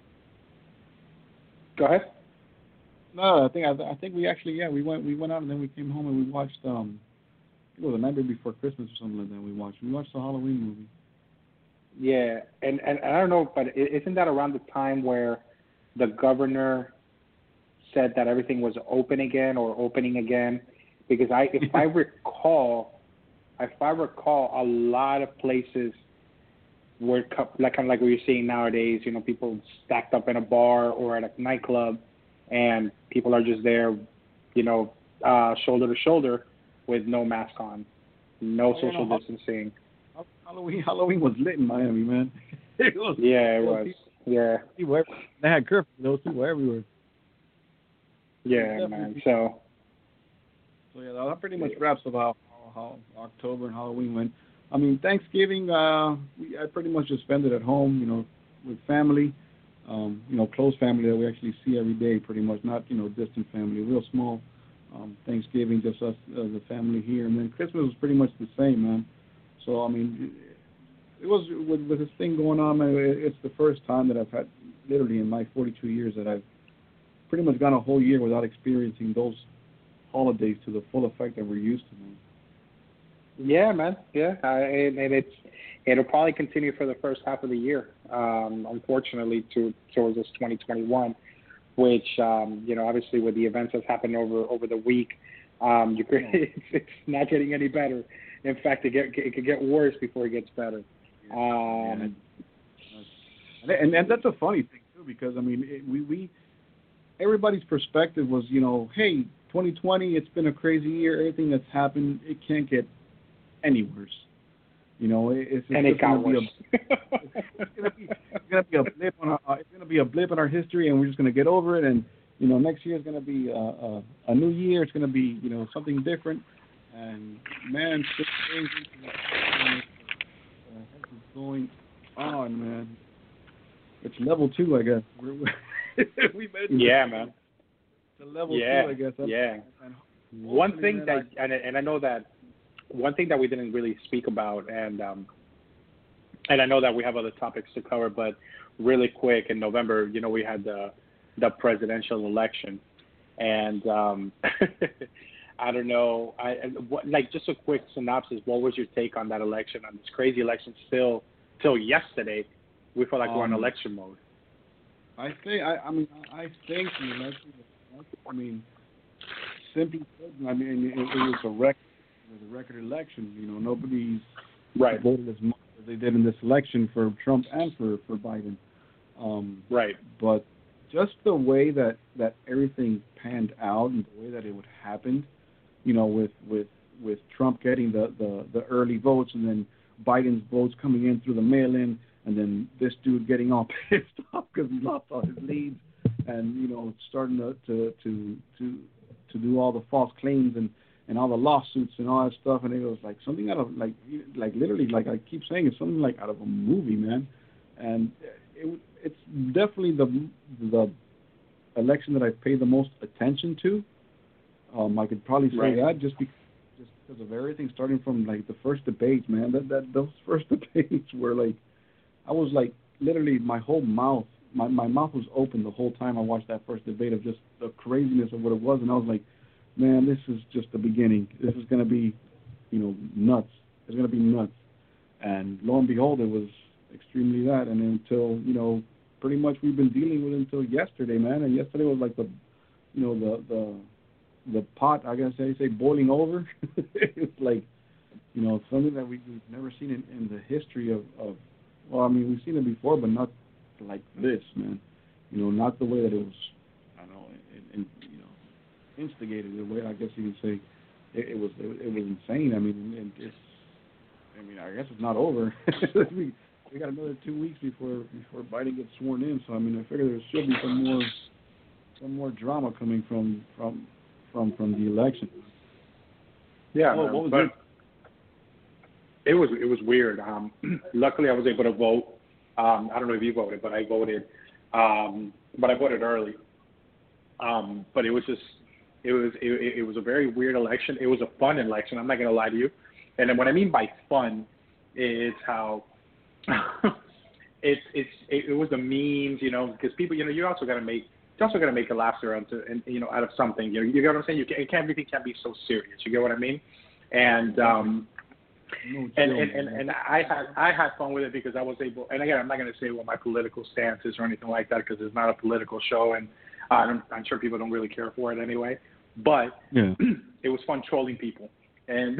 Go ahead. No, I think I, I think we actually yeah we went we went out and then we came home and we watched um it was the night before Christmas or something like that. We watched we watched the Halloween movie. Yeah, and and I don't know, but isn't that around the time where the governor said that everything was open again or opening again? Because I, if I recall, if I recall, a lot of places were like kind of like what you're seeing nowadays. You know, people stacked up in a bar or at a nightclub, and people are just there, you know, uh, shoulder to shoulder with no mask on, no oh, social know, distancing. Halloween, Halloween was lit in Miami, man. it was, yeah, it was. Yeah, people, they had curfew. Those people were everywhere. Yeah, man. So. So yeah, that pretty much wraps up how, how October and Halloween went. I mean, Thanksgiving, uh, we, I pretty much just spend it at home, you know, with family, um, you know, close family that we actually see every day, pretty much, not, you know, distant family, real small. Um, Thanksgiving, just us as a family here, and then Christmas was pretty much the same, man. So I mean, it was with, with this thing going on, man. It's the first time that I've had, literally in my forty-two years, that I've pretty much gone a whole year without experiencing those holidays to the full effect that we're used to, man. Yeah, man. Yeah, uh, and, and it's it'll probably continue for the first half of the year. Um, unfortunately, to towards this twenty twenty-one, which um, you know, obviously with the events that's happened over over the week, um, you could, it's, it's not getting any better. In fact, it get it could get worse before it gets better. Um, yeah. And and that's a funny thing too, because I mean, it, we we everybody's perspective was, you know, hey, twenty twenty, it's been a crazy year. Everything that's happened, it can't get any worse. You know, it, it's, and it's it got worse. A, it's gonna be it's gonna be a blip on our it's gonna be a blip in our history, and we're just gonna get over it. And you know, next year is gonna be a, a, a new year. It's gonna be, you know, something different. And man, shit's crazy. What is going on, man? It's level two, I guess. We're, we're, we made it. Yeah, man. To level yeah, two, I guess. That's, yeah. One thing man, that, I, and and I know that one thing that we didn't really speak about, and um, and I know that we have other topics to cover, but really quick, in November, you know, we had the the presidential election, and um, I don't know, I what, like just a quick synopsis. What was your take on that election, on this crazy election? Still, till yesterday, we felt like um, we're in election mode. I think, I, I mean, I think the election. I mean, simply put, I mean, it, it was a record. It was a record election. You know, nobody's right. voted as much as they did in this election for Trump and for for Biden. Um, right. But just the way that, that everything panned out and the way that it would happen, you know, with with, with Trump getting the, the, the early votes and then Biden's votes coming in through the mail-in, and then this dude getting all pissed off because he lost all his leads, and you know, starting to to to to, to do all the false claims and, and all the lawsuits and all that stuff, and it was like something out of like like literally like I keep saying, it's something like out of a movie, man. And it, it's definitely the the election that I've paid the most attention to. Um, I could probably say right. that just because just because of everything, starting from like the first debates, man. That that those first debates were like, I was like literally my whole mouth, my my mouth was open the whole time I watched that first debate of just the craziness of what it was, and I was like, man, this is just the beginning. This is gonna be, you know, nuts. It's gonna be nuts. And lo and behold, it was extremely that, and until you know, pretty much we've been dealing with it until yesterday, man. And yesterday was like the, you know, the the the pot, I guess they say, boiling over. It's like, you know, something that we, we've never seen in, in the history of, of. Well, I mean, we've seen it before, but not like this, man. You know, not the way that it was. I don't know, in, in, you know, instigated the way I guess you could say. It, it was it, it was insane. I mean, it, it's. I mean, I guess it's not over. we we got another two weeks before before Biden gets sworn in. So I mean, I figure there should be some more some more drama coming from from from from the election. Yeah, oh, man, what was but it? it was it was weird. Um, luckily, I was able to vote. Um, I don't know if you voted, but I voted. Um, but I voted early. Um, but it was just it was it, it was a very weird election. It was a fun election. I'm not gonna lie to you. And then what I mean by fun is how it's it's it, it was the memes, you know, because people, you know, you also got to make you also got to make a laughter out of, and you know, out of something. You know, you get what I'm saying? You can't, it can't everything can't be so serious. You get what I mean? And um, and, and and and I had I had fun with it because I was able. And again, I'm not going to say what my political stance is or anything like that because it's not a political show, and uh, I'm, I'm sure people don't really care for it anyway. But yeah. It was fun trolling people. And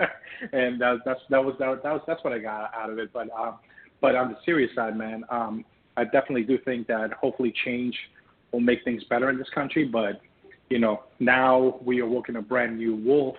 and that, that's that was that, that was that's what I got out of it. But um, but on the serious side, man, um, I definitely do think that hopefully change will make things better in this country. But you know, now we are working a brand new wolf,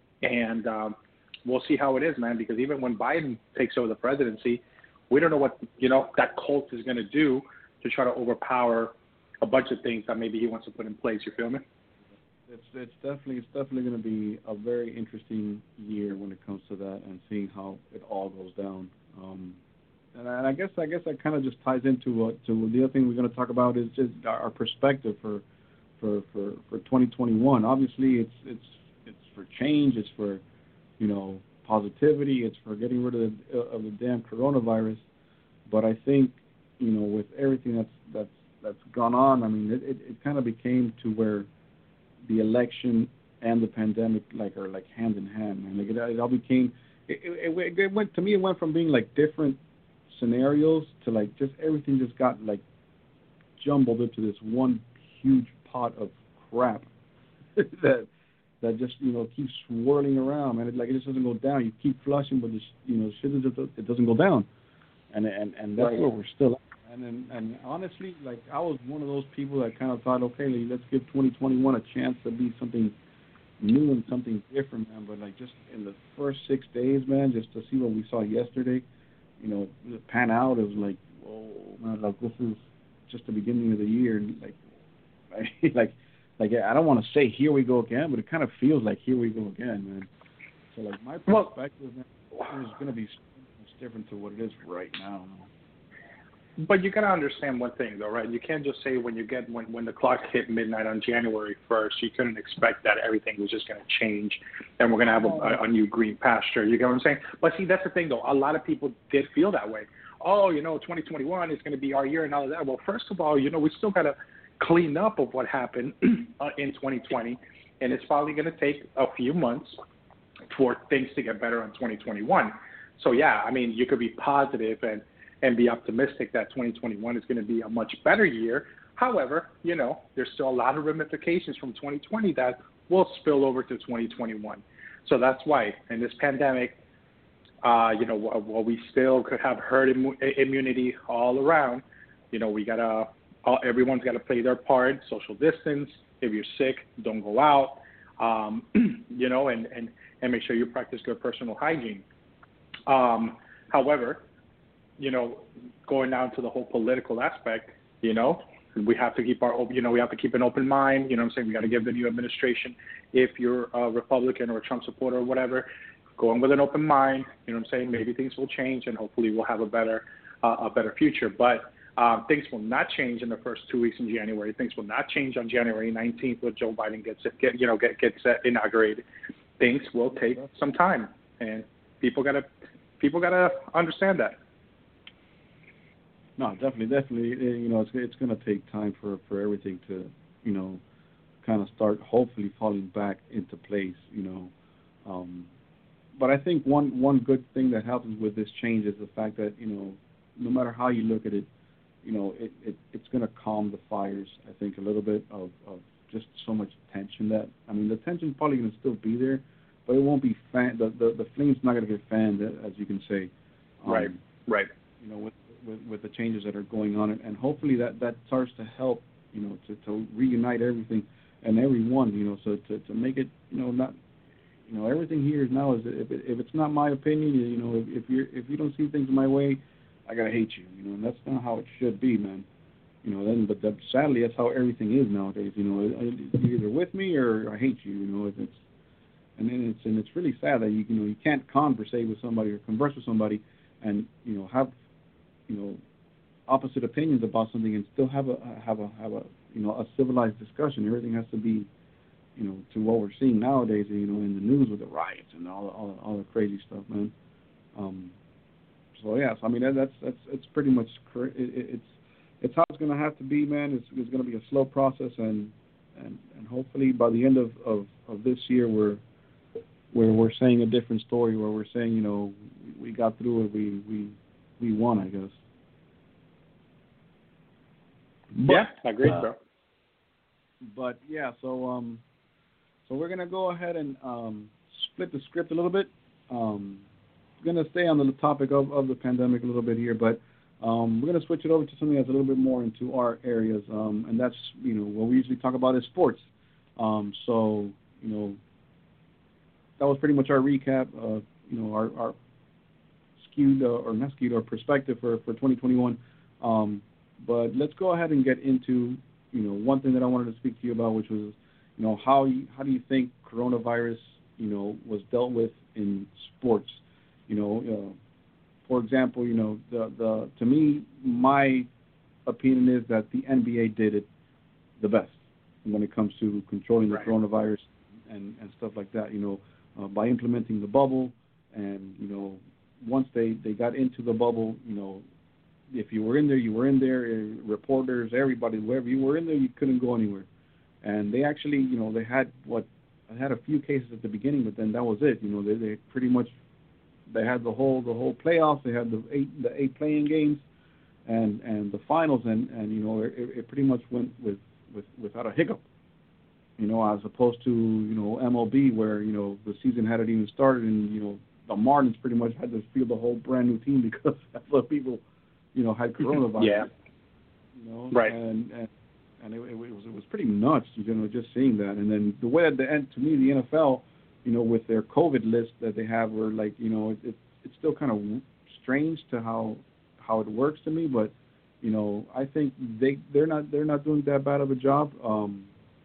and um, we'll see how it is, man. Because even when Biden takes over the presidency, we don't know what you know that cult is going to do to try to overpower a bunch of things that maybe he wants to put in place. You feel me? It's it's definitely it's definitely going to be a very interesting year when it comes to that and seeing how it all goes down. Um, and, I, and I guess I guess that kind of just ties into what to the other thing we're going to talk about is just our perspective for for, for, for twenty twenty-one. Obviously, it's it's it's for change. It's for you know positivity. It's for getting rid of the, of the damn coronavirus. But I think you know with everything that's that's that's gone on, I mean it, it, it kind of became to where the election and the pandemic like are like hand in hand, man. Like it, it all became, it, it, it went to me. It went from being like different scenarios to like just everything just got like jumbled into this one huge pot of crap that that just you know keeps swirling around, man. It, like it just doesn't go down. You keep flushing, but this, you know shit is just, it doesn't go down, and and and that's right. where we're still at. And and, and honestly, like I was one of those people that kind of thought, okay, let's give twenty twenty-one a chance to be something new and something different, man. But like just in the first six days, man, just to see what we saw yesterday, you know, pan out, it was like, whoa, man, like this is just the beginning of the year, and like, like, like I don't want to say here we go again, but it kind of feels like here we go again, man. So like my perspective, man, is going to be different to what it is right now. But you got to understand one thing, though, right? You can't just say when you get when, when the clock hit midnight on January first, you couldn't expect that everything was just going to change and we're going to have a, a, a new green pasture. You get what I'm saying? But see, that's the thing, though. A lot of people did feel that way. Oh, you know, twenty twenty-one is going to be our year and all of that. Well, first of all, you know, we still got to clean up of what happened in twenty twenty, and it's probably going to take a few months for things to get better in twenty twenty-one. So, yeah, I mean, you could be positive and and be optimistic that twenty twenty-one is going to be a much better year. However, you know, there's still a lot of ramifications from twenty twenty that will spill over to twenty twenty-one. So that's why in this pandemic, uh, you know, while we still could have herd Im- immunity all around, you know, we got to, everyone's got to play their part, social distance. If you're sick, don't go out, um, you know, and, and, and make sure you practice good personal hygiene. Um, however, you know, going down to the whole political aspect, you know, we have to keep our, you know, we have to keep an open mind. You know what I'm saying? We got to give the new administration, if you're a Republican or a Trump supporter or whatever, go in with an open mind. You know what I'm saying? Maybe things will change and hopefully we'll have a better, uh, a better future. But um, things will not change in the first two weeks in January. Things will not change on January nineteenth when Joe Biden gets, get, you know, get, gets uh, inaugurated. Things will take some time, and people gotta, people gotta understand that. No, definitely, definitely. You know, it's it's going to take time for, for everything to, you know, kind of start hopefully falling back into place. You know, um, but I think one one good thing that happens with this change is the fact that you know no matter how you look at it, you know, it, it it's going to calm the fires. I think a little bit of, of just so much tension that I mean the tension's probably going to still be there, but it won't be fan. The the, the flame's not going to get fanned, as you can say. Um, right. Right. You know, with, with with the changes that are going on, and hopefully that that starts to help. You know, to to reunite everything and everyone. You know, so to to make it. You know, not. You know, everything here is now is if it, if it's not my opinion, you know, if, if you if you don't see things my way, I gotta hate you. You know, and that's not how it should be, man. You know, then but that, sadly that's how everything is nowadays. You know, you're either with me or I hate you. You know, it's and then it's and it's really sad that you you know you can't conversate with somebody or converse with somebody and you know have you know opposite opinions about something and still have a have a have a you know a civilized discussion. Everything has to be. You know, to what we're seeing nowadays, you know, in the news with the riots and all the, all the, all the crazy stuff, man. Um, so yeah, so I mean that, that's that's it's pretty much it, it's it's how it's going to have to be, man. It's, it's going to be a slow process, and and, and hopefully by the end of, of, of this year, we're where we're saying a different story, where we're saying, you know, we got through it, we we we won, I guess. But, yeah, I agree, uh, bro. But yeah, so um. So we're going to go ahead and um, split the script a little bit. Um, we're going to stay on the topic of, of the pandemic a little bit here, but um, we're going to switch it over to something that's a little bit more into our areas, um, and that's, you know, what we usually talk about is sports. Um, so, you know, that was pretty much our recap, uh, you know, our, our skewed, uh, or not skewed, our perspective for, for twenty twenty-one. Um, but let's go ahead and get into, you know, one thing that I wanted to speak to you about, which was, you know, how you, how do you think coronavirus, you know, was dealt with in sports? You know, uh, for example, you know, the the to me, my opinion is that the N B A did it the best when it comes to controlling the right. coronavirus and, and stuff like that. You know, uh, by implementing the bubble, and you know, once they, they got into the bubble, you know, if you were in there, you were in there. Uh, reporters, everybody, wherever you were in there, you couldn't go anywhere. And they actually, you know, they had what, they had a few cases at the beginning, but then that was it. You know, they they pretty much, they had the whole the whole playoffs. They had the eight the eight playing games, and and the finals, and, and you know, it, it pretty much went with, with without a hiccup. You know, as opposed to you know M L B where you know the season hadn't even started, and you know the Marlins pretty much had to field a whole brand new team because a lot of people, you know, had coronavirus. Yeah. You know, right. And and And it, it was it was pretty nuts, you know, just seeing that. And then the way at the end, to me, the N F L, you know, with their COVID list that they have, were like, you know, it, it it's still kind of strange to how how it works to me. But you know, I think they they're not they're not doing that bad of a job. Um,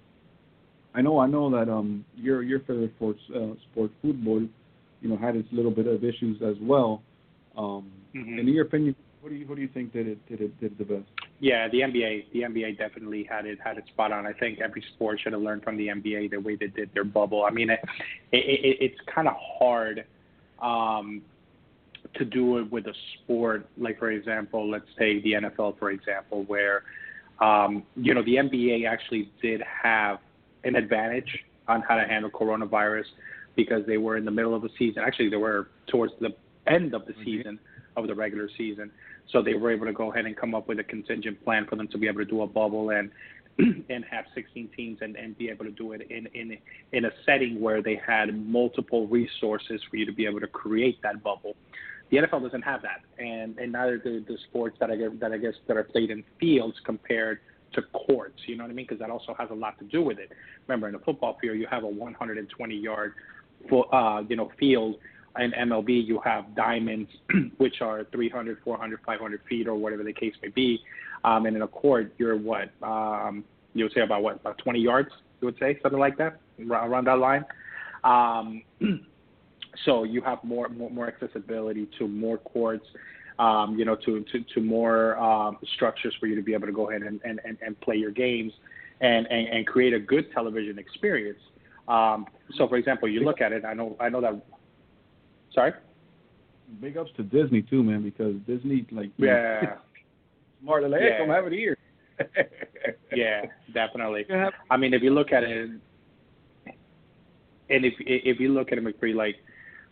I know I know that um your your favorite sports uh, sport football, you know, had its little bit of issues as well. Um, mm-hmm. In your opinion, what do you what do you think did it did it did the best? Yeah, the N B A, the N B A definitely had it had it spot on. I think every sport should have learned from the N B A the way they did their bubble. I mean, it, it, it it's kind of hard um, to do it with a sport like, for example, let's take the N F L for example, where um, you know the N B A actually did have an advantage on how to handle coronavirus because they were in the middle of the season. Actually, they were towards the end of the season of the regular season. So they were able to go ahead and come up with a contingent plan for them to be able to do a bubble and and have sixteen teams and, and be able to do it in, in in a setting where they had multiple resources for you to be able to create that bubble. The N F L doesn't have that, and, and neither do the sports that I guess, that I guess that are played in fields compared to courts. You know what I mean? Because that also has a lot to do with it. Remember, in a football field, you have a one hundred twenty yard, uh, you know, field. In M L B, you have diamonds, which are three hundred, four hundred, five hundred feet, or whatever the case may be. Um, and in a court, you're what? Um, you would say about what? About twenty yards, you would say? Something like that, around that line. Um, so you have more, more, more accessibility to more courts, um, you know, to, to, to more um, structures for you to be able to go ahead and, and, and, and play your games and, and, and create a good television experience. Um, so, for example, you look at it, I know, I know that. Sorry? Big ups to Disney too, man, because Disney, like, yeah, know, smart, like, hey, yeah. come have it here. Yeah, definitely. Yeah. I mean, if you look at it, and if if you look at it, McCree, like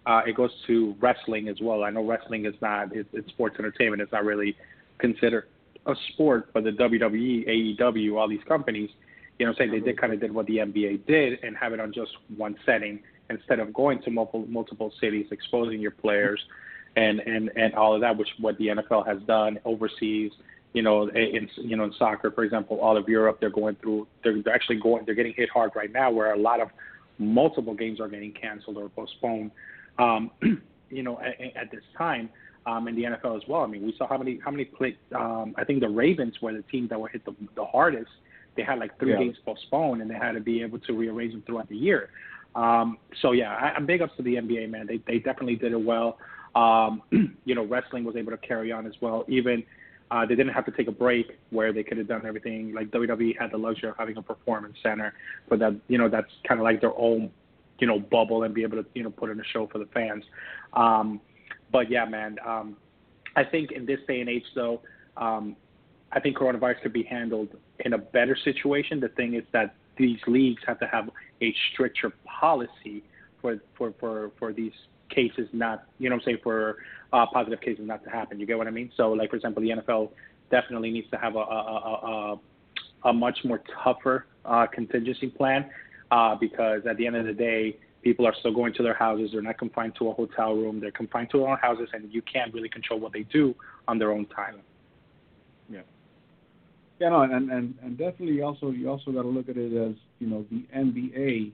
uh, it goes to wrestling as well. I know wrestling is not it's, it's sports entertainment. It's not really considered a sport, but the W W E, A E W, all these companies, you know, what I'm saying they did kind of did what the N B A did and have it on just one setting instead of going to multiple multiple cities, exposing your players, and and and all of that, which what the N F L has done overseas. You know, in you know in soccer, for example, all of Europe, they're going through. They're, they're actually going. They're getting hit hard right now, where a lot of multiple games are getting canceled or postponed. Um, you know, at, at this time, um, in the N F L as well. I mean, we saw how many how many play. Um, I think the Ravens were the team that were hit the, the hardest. They had like three yeah. games postponed, and they had to be able to rearrange them throughout the year. Um, so yeah, I, I'm big ups to the N B A, man. They they definitely did it well. Um, you know, wrestling was able to carry on as well. Even Uh, they didn't have to take a break where they could have done everything. Like W W E had the luxury of having a performance center, but that you know that's kind of like their own, you know, bubble and be able to you know put in a show for the fans. Um, but yeah, man, um, I think in this day and age, though, um, I think coronavirus could be handled in a better situation. The thing is that these leagues have to have a stricter policy for for for, for these cases not, you know what I'm saying, for uh, positive cases not to happen. You get what I mean? So, like, for example, the N F L definitely needs to have a, a, a, a, a much more tougher uh, contingency plan uh, because at the end of the day, people are still going to their houses. They're not confined to a hotel room. They're confined to their own houses, and you can't really control what they do on their own time. Yeah. Yeah, no, and, and, and definitely also you also got to look at it as, you know, the N B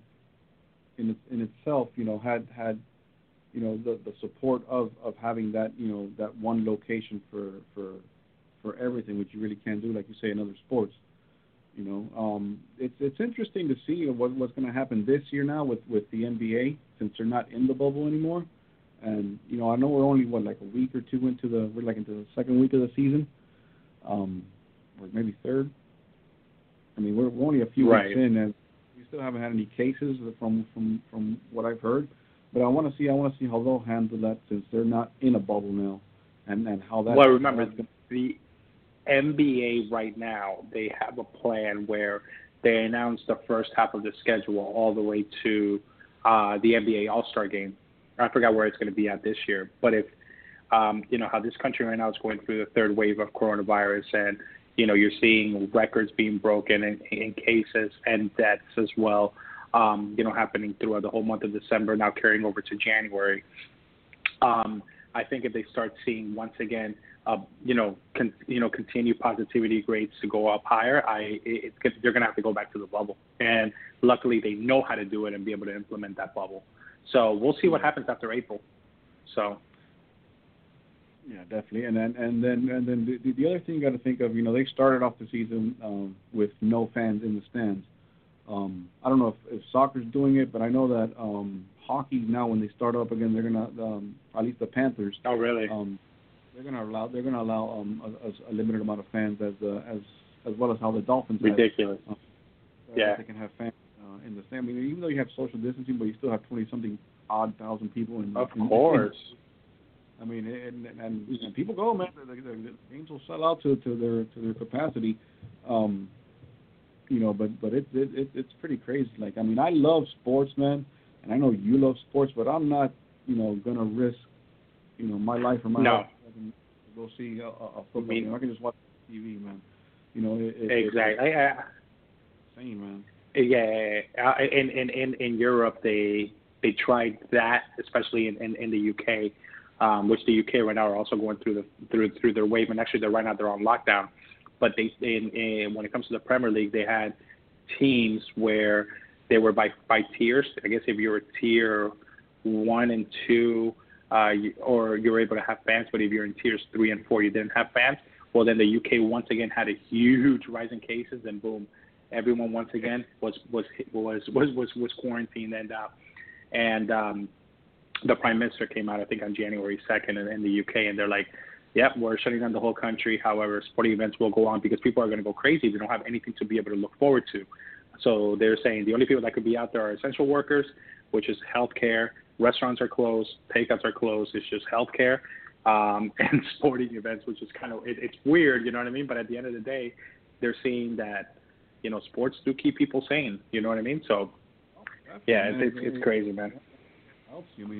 A in, in itself, you know, had, had you know, the, the support of, of having that, you know, that one location for, for for everything, which you really can't do, like you say, in other sports. You know, um, it's it's interesting to see what, what's going to happen this year now with, with the N B A, since they're not in the bubble anymore. And, you know, I know we're only, what, like a week or two into the, we're like into the second week of the season, um, or maybe third. I mean, we're, we're only a few right. weeks in, and we still haven't had any cases from, from, from what I've heard. But I want to see, I want to see how they'll handle that since they're not in a bubble now, and, and how that. Well, remember the N B A right now, they have a plan where they announce the first half of the schedule all the way to uh, the N B A All-Star Game. I forgot where it's going to be at this year, but if um, you know how this country right now is going through the third wave of coronavirus, and you know you're seeing records being broken in, in cases and deaths as well. Um, you know, happening throughout the whole month of December, now carrying over to January. Um, I think if they start seeing once again, uh, you know, con- you know, continue positivity rates to go up higher, I it, it's they're going to have to go back to the bubble. And luckily, they know how to do it and be able to implement that bubble. So we'll see what happens after April. So. Yeah, definitely. And then and then and then the, the other thing you got to think of, you know, they started off the season um, with no fans in the stands. Um, I don't know if, if soccer's doing it, but I know that um, hockey now, when they start up again, they're gonna um, at least the Panthers. Oh, really? Um, they're gonna allow they're gonna allow um, a, a limited amount of fans as uh, as as well as how the Dolphins. Ridiculous. Have, uh, yeah. They can have fans uh, in the stand. I mean, even though you have social distancing, but you still have twenty something odd thousand people in. Of in, course. In, I mean, and, and, and people go, man. The, the, the games will sell out to, to their to their capacity. Um, You know, but but it, it it it's pretty crazy. Like, I mean, I love sports, man, and I know you love sports, but I'm not, you know, gonna risk, you know, my life or my no. health to go see a, a football game. I can just watch T V, man. You know, it, it, exactly. It's yeah. insane, man. Yeah, uh, in in in in Europe, they they tried that, especially in, in, in the U K, um, which the U K right now are also going through the through through their wave, and actually they're right now they're on lockdown. But they, in, in, when it comes to the Premier League, they had teams where they were by by tiers. I guess if you were tier one and two, uh, you, or you were able to have fans, but if you're in tiers three and four, you didn't have fans. Well, then the U K once again had a huge rise in cases, and boom, everyone once again was was was was was, was quarantined, and uh, and um, the Prime Minister came out, I think, on January second in, in the U K, and they're like, yep, we're shutting down the whole country. However, sporting events will go on because people are going to go crazy. They don't have anything to be able to look forward to. So they're saying the only people that could be out there are essential workers, which is healthcare. Restaurants are closed. Takeouts are closed. It's just healthcare um, and sporting events, which is kind of it, it's weird, you know what I mean? But at the end of the day, they're seeing that, you know, sports do keep people sane. You know what I mean? So, yeah, it's it's, it's crazy, man. Helps you. I mean,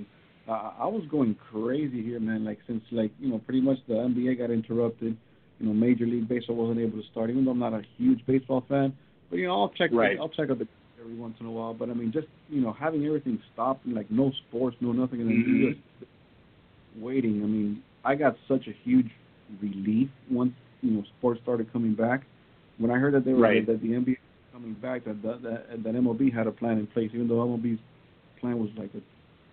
I, I was going crazy here, man. Like since like you know pretty much the N B A got interrupted, you know Major League Baseball wasn't able to start. Even though I'm not a huge baseball fan, but you know I'll check Right. I'll check out the every once in a while. But I mean just you know having everything stopped and like no sports, no nothing, and then Mhm. just waiting. I mean I got such a huge relief once you know sports started coming back. When I heard that they were Right. that the N B A was coming back, that that that, that M L B had a plan in place, even though M L B's plan was like a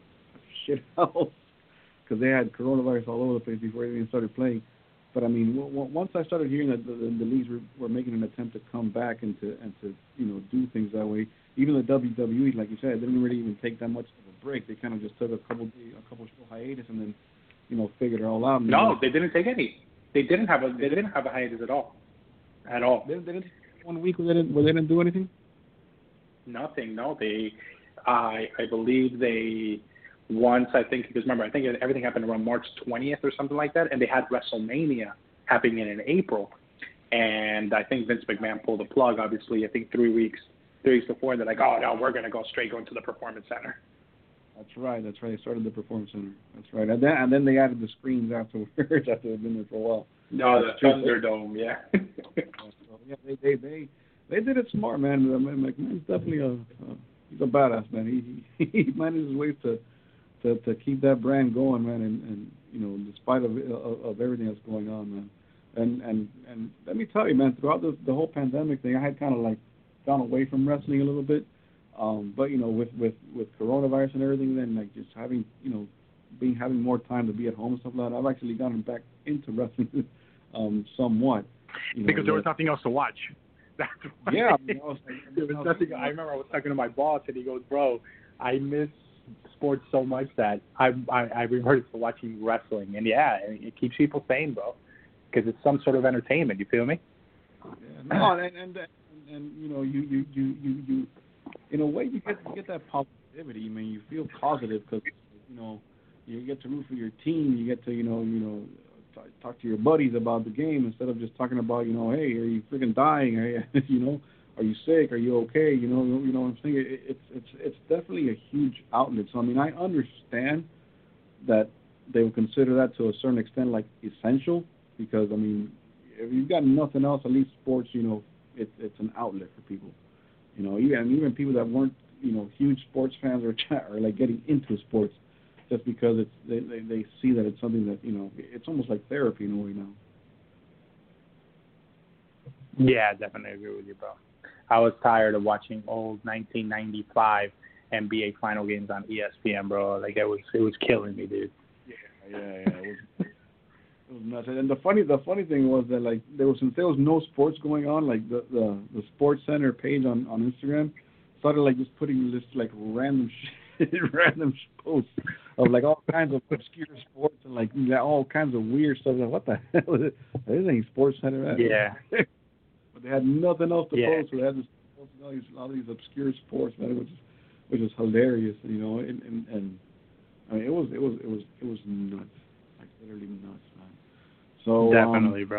shit house because they had coronavirus all over the place before they even started playing. But I mean, w- w- once I started hearing that the, the, the leagues were, were making an attempt to come back and to and to you know do things that way, even the W W E, like you said, didn't really even take that much of a break. They kind of just took a couple a couple show hiatus and then you know figured it all out. And No, then, they didn't take any. They didn't have a. They didn't have a hiatus at all. At all. they, they didn't one week where they didn't where they didn't do anything. Nothing. No, they. I I believe they. Once I think because remember I think everything happened around March twentieth or something like that, and they had WrestleMania happening in April, and I think Vince McMahon pulled the plug. Obviously, I think three weeks three weeks before they're like, oh no, we're gonna go straight go into the Performance Center. That's right. That's right. They started the Performance Center. That's right. And then and then they added the screens afterwards after they've been there for a while. No, the That's true. Thunderdome, yeah. So, yeah, they, they they they did it smart, man. McMahon's definitely a uh, he's a badass, man. He he manages ways to, to to keep that brand going, man. And, and you know, despite of, of of everything that's going on, man. And and and let me tell you, man, throughout the the whole pandemic thing, I had kind of like gone away from wrestling a little bit. Um, but you know, with, with, with coronavirus and everything, then like just having you know, being having more time to be at home and stuff like that, I've actually gotten back into wrestling um, somewhat. You know, Because there was yeah. nothing else to watch. That's why. Yeah, I, mean, I was like, there was nothing. I remember I was talking to my boss, and he goes, "Bro, I miss sports so much that I I, I reverted to watching wrestling." And yeah, it keeps people sane, bro, because it's some sort of entertainment. You feel me? Yeah, no, and, and and and you know, you you you you you. In a way, you get you get that positivity. I mean, you feel positive because you know you get to root for your team. You get to you know you know t- talk to your buddies about the game instead of just talking about you know hey are you freaking dying? Are you, you know are you sick? Are you okay? You know you know what I'm saying. It, it's it's it's definitely a huge outlet. So I mean I understand that they would consider that to a certain extent like essential because I mean if you've got nothing else, at least sports you know it's it's an outlet for people. You know, even even people that weren't, you know, huge sports fans or are like getting into sports, just because it's they, they they see that it's something that you know it's almost like therapy in a way now. Yeah, I definitely agree with you, bro. I was tired of watching old nineteen ninety-five N B A final games on E S P N, bro. Like it was it was killing me, dude. Yeah, yeah, yeah. It was, it was nuts. And the funny the funny thing was that like there was since there was no sports going on, like the the, the Sports Center page on, on Instagram started like just putting this like random shit, random posts of like all kinds of obscure sports and like all kinds of weird stuff. Like what the hell is it? This ain't Sports Center. Yeah. But they had nothing else to Yeah. post, so they had to post all these all these obscure sports, man, which is which is hilarious, you know. And, and and I mean, it was it was it was it was nuts, like literally nuts, man. So Definitely, um, bro.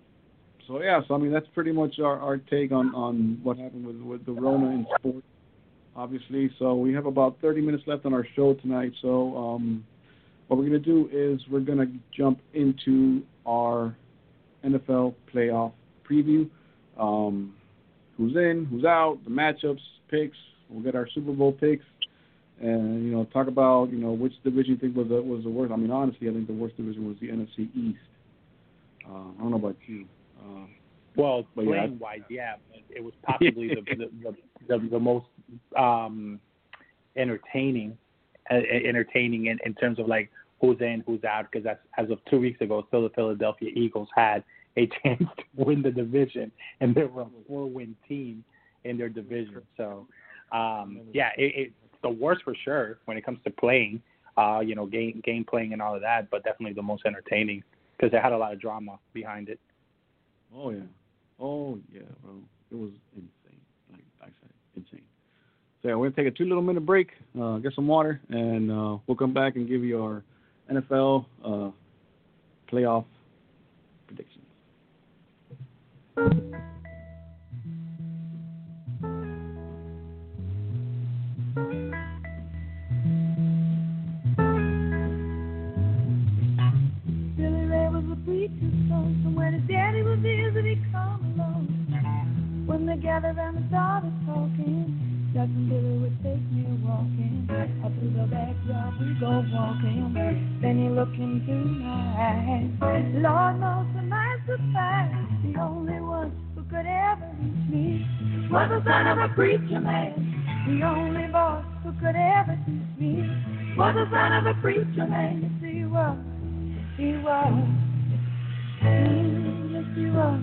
So yeah, so I mean that's pretty much our, our take on, on what happened with, with the Rona in sports, obviously. So we have about thirty minutes left on our show tonight. So um, what we're gonna do is we're gonna jump into our N F L playoff preview. Um, who's in, who's out, the matchups, picks. We'll get our Super Bowl picks, and you know talk about you know which division you think was the, was the worst. I mean honestly, I think the worst division was the N F C East. Uh, I don't know about you. Uh, Well, but playing yeah. wise, yeah, but it was possibly the, the, the the the most um, entertaining, uh, entertaining in, in terms of like who's in, who's out. Because as as of two weeks ago, still the Philadelphia Eagles had a chance to win the division, and they were a four-win team in their division. So, um, yeah, it, it's the worst for sure when it comes to playing, uh, you know, game game playing and all of that. But definitely the most entertaining because they had a lot of drama behind it. Oh yeah, oh yeah, bro. It was insane. Like I said, insane. So yeah, we're gonna take a two little minute break, uh, get some water, and uh, we'll come back and give you our N F L uh, playoff predictions. together and we started talking. Justin Bieber would take me walking. Up to the backyard we go walking. Then he looked into my eyes. Lord knows to my surprise, the only one who could ever reach me was the son of a preacher man. The only boy who could ever teach me was the son of a preacher man. Yes, he was. He was. Mm, yes, he was.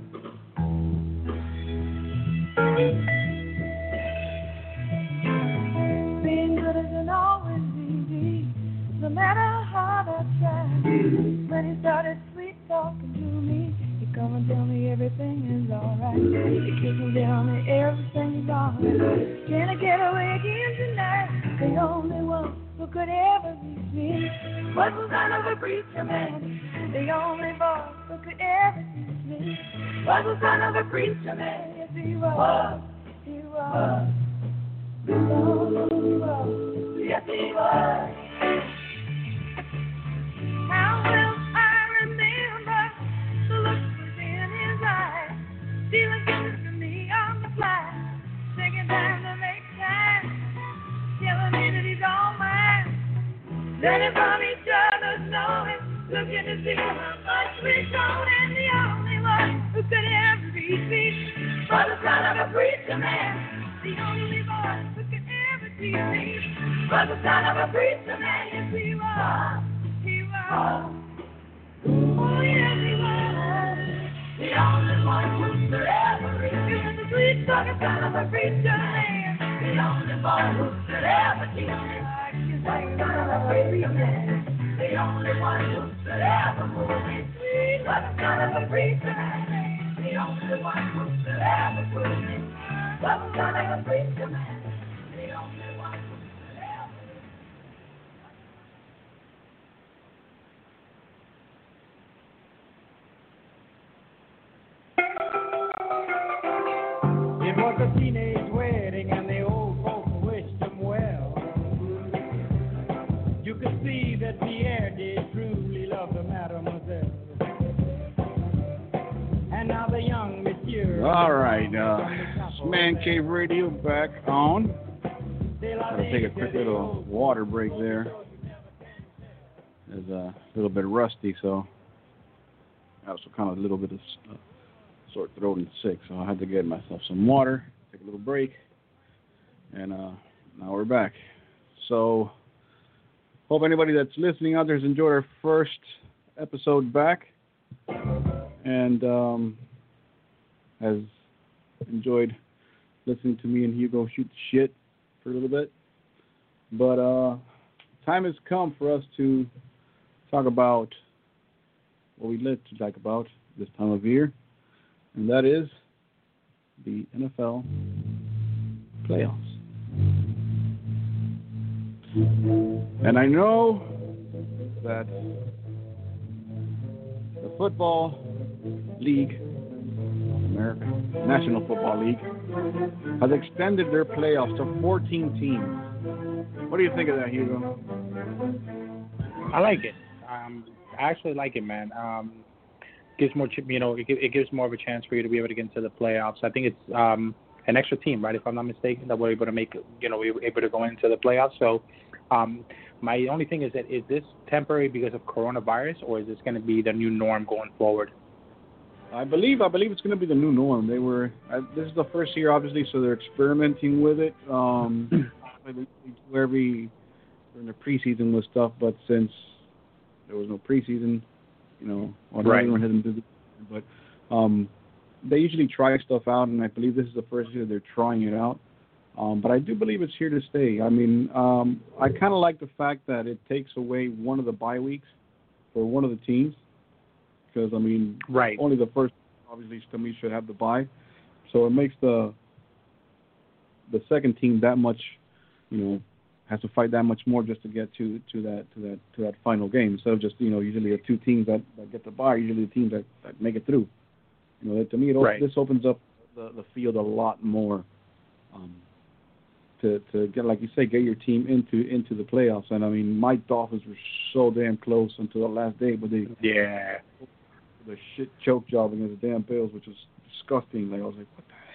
Being good isn't always easy, no matter how I try. When he started sweet talking to me, he come and tell me everything is alright. He kiss me down and everything is alright. Can I get away again tonight? The only one who could ever reach me was the son of a preacher man. The only boy who could ever teach me was the son of a preacher man. Yes, he was. He was. Oh, he was. Yes, he was. How will I remember the look was in his eyes, stealing kisses from me on the fly, taking time to make time, telling me that he's all mine. Learning from each other, knowing, looking to see how much we've grown, and the only one who could ever reach me was the son of a preacher man. The only boy who could ever teach me was the son of a preacher man. Yes, he was. He was. Oh, yes, he was. The only one who could ever reach me was the sweet talking son of a preacher man. The only boy who could ever teach me was the son of a preacher man. The only one who could ever move me sweet was the son of a preacher man. The only one who could ever prove me was the son of a preacher man. The only one who could ever. It was a teenage wedding and the old folks wished him well. You could see that Pierre did truly love the mademoiselle. And now the young monsieur. All right, uh, Man Cave Radio back on. Gotta take a quick little water break there. It's a little bit rusty, so I also kind of a little bit of uh, sore throat and sick, so I had to get myself some water, take a little break, and uh, now we're back. So hope anybody that's listening out there has enjoyed our first episode back and um, has enjoyed listening to me and Hugo shoot the shit for a little bit. But uh, time has come for us to talk about what we like to talk about this time of year, and that is the N F L playoffs. And I know that the Football League, America, National Football League, has extended their playoffs to fourteen teams. What do you think of that, Hugo? I like it. Um, I actually like it, man. Um, gives more, you know, it, it gives more of a chance for you to be able to get into the playoffs. I think it's um, an extra team, right? If I'm not mistaken, that we're able to make, you know, we were able to go into the playoffs. So, um, my only thing is that is this temporary because of coronavirus, or is this going to be the new norm going forward? I believe I believe it's going to be the new norm. They were uh, this is the first year, obviously, so they're experimenting with it. Um, every during the preseason with stuff, but since there was no preseason, you know, well, right. everyone hasn't did it, but um, they usually try stuff out, and I believe this is the first year they're trying it out. Um, but I do believe it's here to stay. I mean, um, I kind of like the fact that it takes away one of the bye weeks for one of the teams. Because, I mean, right. only the first, obviously, to me, should have the bye. So it makes the the second team that much, you know, has to fight that much more just to get to, to that to that to that final game. Instead of just, you know, usually the two teams that, that get the bye, usually the teams that, that make it through. You know, to me, it right. this opens up the, the field a lot more. Um, to to get, like you say, get your team into into the playoffs. And I mean, my Dolphins were so damn close until the last day, but they yeah. the shit choke job against the damn Bills, which was disgusting. Like I was like, what the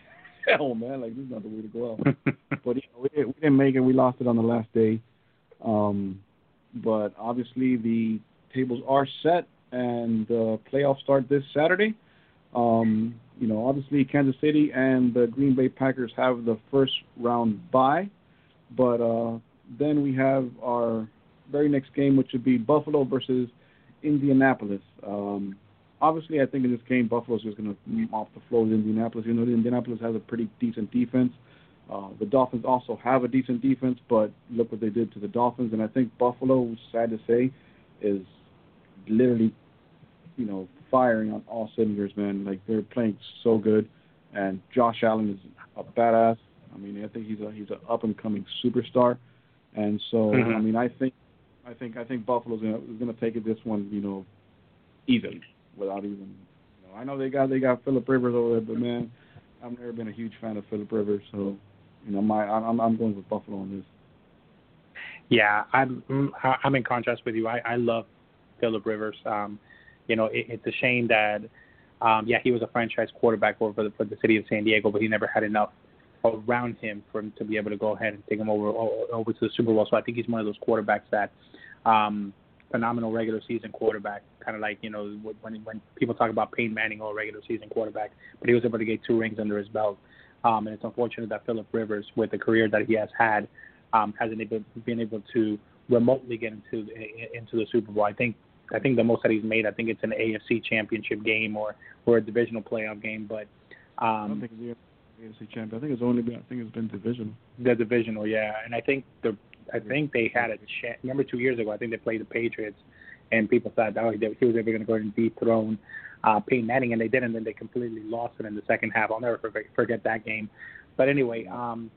hell, man, like this is not the way to go out. But you know, we, didn't, we didn't make it. We lost it on the last day. Um, but obviously the tables are set, and uh, playoffs start this Saturday. Um, you know, obviously Kansas City and the Green Bay Packers have the first round bye, but uh, then we have our very next game, which would be Buffalo versus Indianapolis. Um, obviously, I think in this game, Buffalo's just going to move off the floor with Indianapolis. You know, Indianapolis has a pretty decent defense. Uh, the Dolphins also have a decent defense, but look what they did to the Dolphins. And I think Buffalo, sad to say, is literally, you know, firing on all cylinders, man. Like, they're playing so good. And Josh Allen is a badass. I mean, I think he's a he's an up and coming superstar. And so, mm-hmm. I mean, I think I think I think Buffalo's gonna is gonna take it this one, you know, easily without even. You know, I know they got they got Phillip Rivers over there, but man, I've never been a huge fan of Phillip Rivers, so you know, my I'm I'm going with Buffalo on this. Yeah, I'm I'm in contrast with you. I, I love Phillip Rivers. Um, you know, it, it's a shame that um, yeah, he was a franchise quarterback over for the, for the city of San Diego, but he never had enough around him for him to be able to go ahead and take him over over to the Super Bowl. So I think he's one of those quarterbacks that um, phenomenal regular season quarterback, kind of like, you know, when when people talk about Peyton Manning or regular season quarterback, but he was able to get two rings under his belt. Um, and it's unfortunate that Phillip Rivers, with the career that he has had, um, hasn't able, been able to remotely get into into the Super Bowl. I think I think the most that he's made, I think it's an A F C championship game or, or a divisional playoff game, but um, I don't think it's A F C champion. I think it's only been I think it's been divisional. The divisional, yeah, and I think the I think they had a chance. Remember two years ago, I think they played the Patriots, and people thought oh he was ever going to go and dethrone uh, Peyton Manning, and they didn't. And then they completely lost it in the second half. I'll never forget that game. But anyway, um,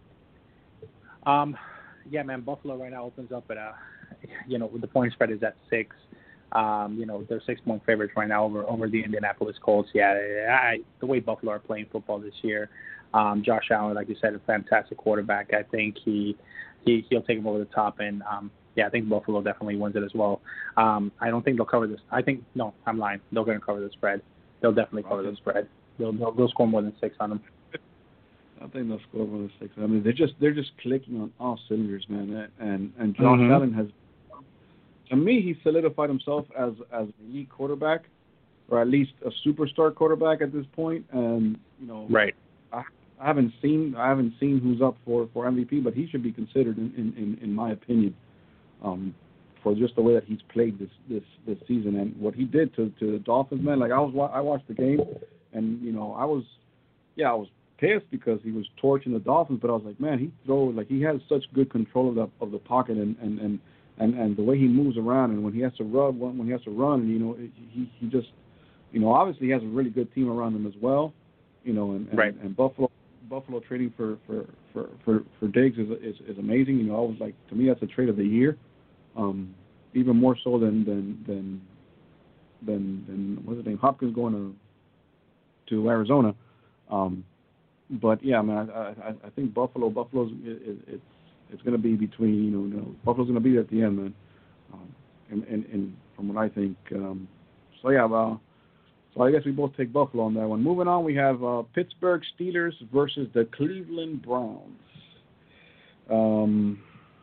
um, yeah, man, Buffalo right now opens up at a, you know, the point spread is at six. Um, you know, they're six-point favorites right now over over the Indianapolis Colts. Yeah, I, the way Buffalo are playing football this year. Um, Josh Allen, like you said, a fantastic quarterback. I think he, he he'll take him over the top, and um, yeah, I think Buffalo definitely wins it as well. Um, I don't think they'll cover this. I think no, I'm lying. They're going to cover the spread. They'll definitely cover okay. the spread. They'll, they'll they'll score more than six on them. I think they'll score more than six. I mean, they're just they're just clicking on all cylinders, man. And and Josh mm-hmm. Allen has, to me, he solidified himself as as an elite quarterback, or at least a superstar quarterback at this point. And you know, right. I, I haven't seen I haven't seen who's up for, for M V P, but he should be considered in, in, in my opinion, um, for just the way that he's played this, this, this season and what he did to, to the Dolphins, man. Like I was I watched the game, and you know I was yeah I was pissed because he was torching the Dolphins, but I was like, man, he throws like he has such good control of the of the pocket and and, and, and, and the way he moves around, and when he has to run when, when he has to run, you know he he just you know obviously he has a really good team around him as well, you know and and, right. and Buffalo. Buffalo trading for for, for, for, for Diggs is, is is amazing. You know, I was like, to me, that's a trade of the year, um, even more so than than than than, than what's his name, Hopkins going to to Arizona. Um, but yeah, man, I, I I think Buffalo Buffalo's it, it's it's going to be between you know, you know Buffalo's going to be there at the end, man. Um, and, and and from what I think, um, so yeah, well. So I guess we both take Buffalo on that one. Moving on, we have uh, Pittsburgh Steelers versus the Cleveland Browns. Um,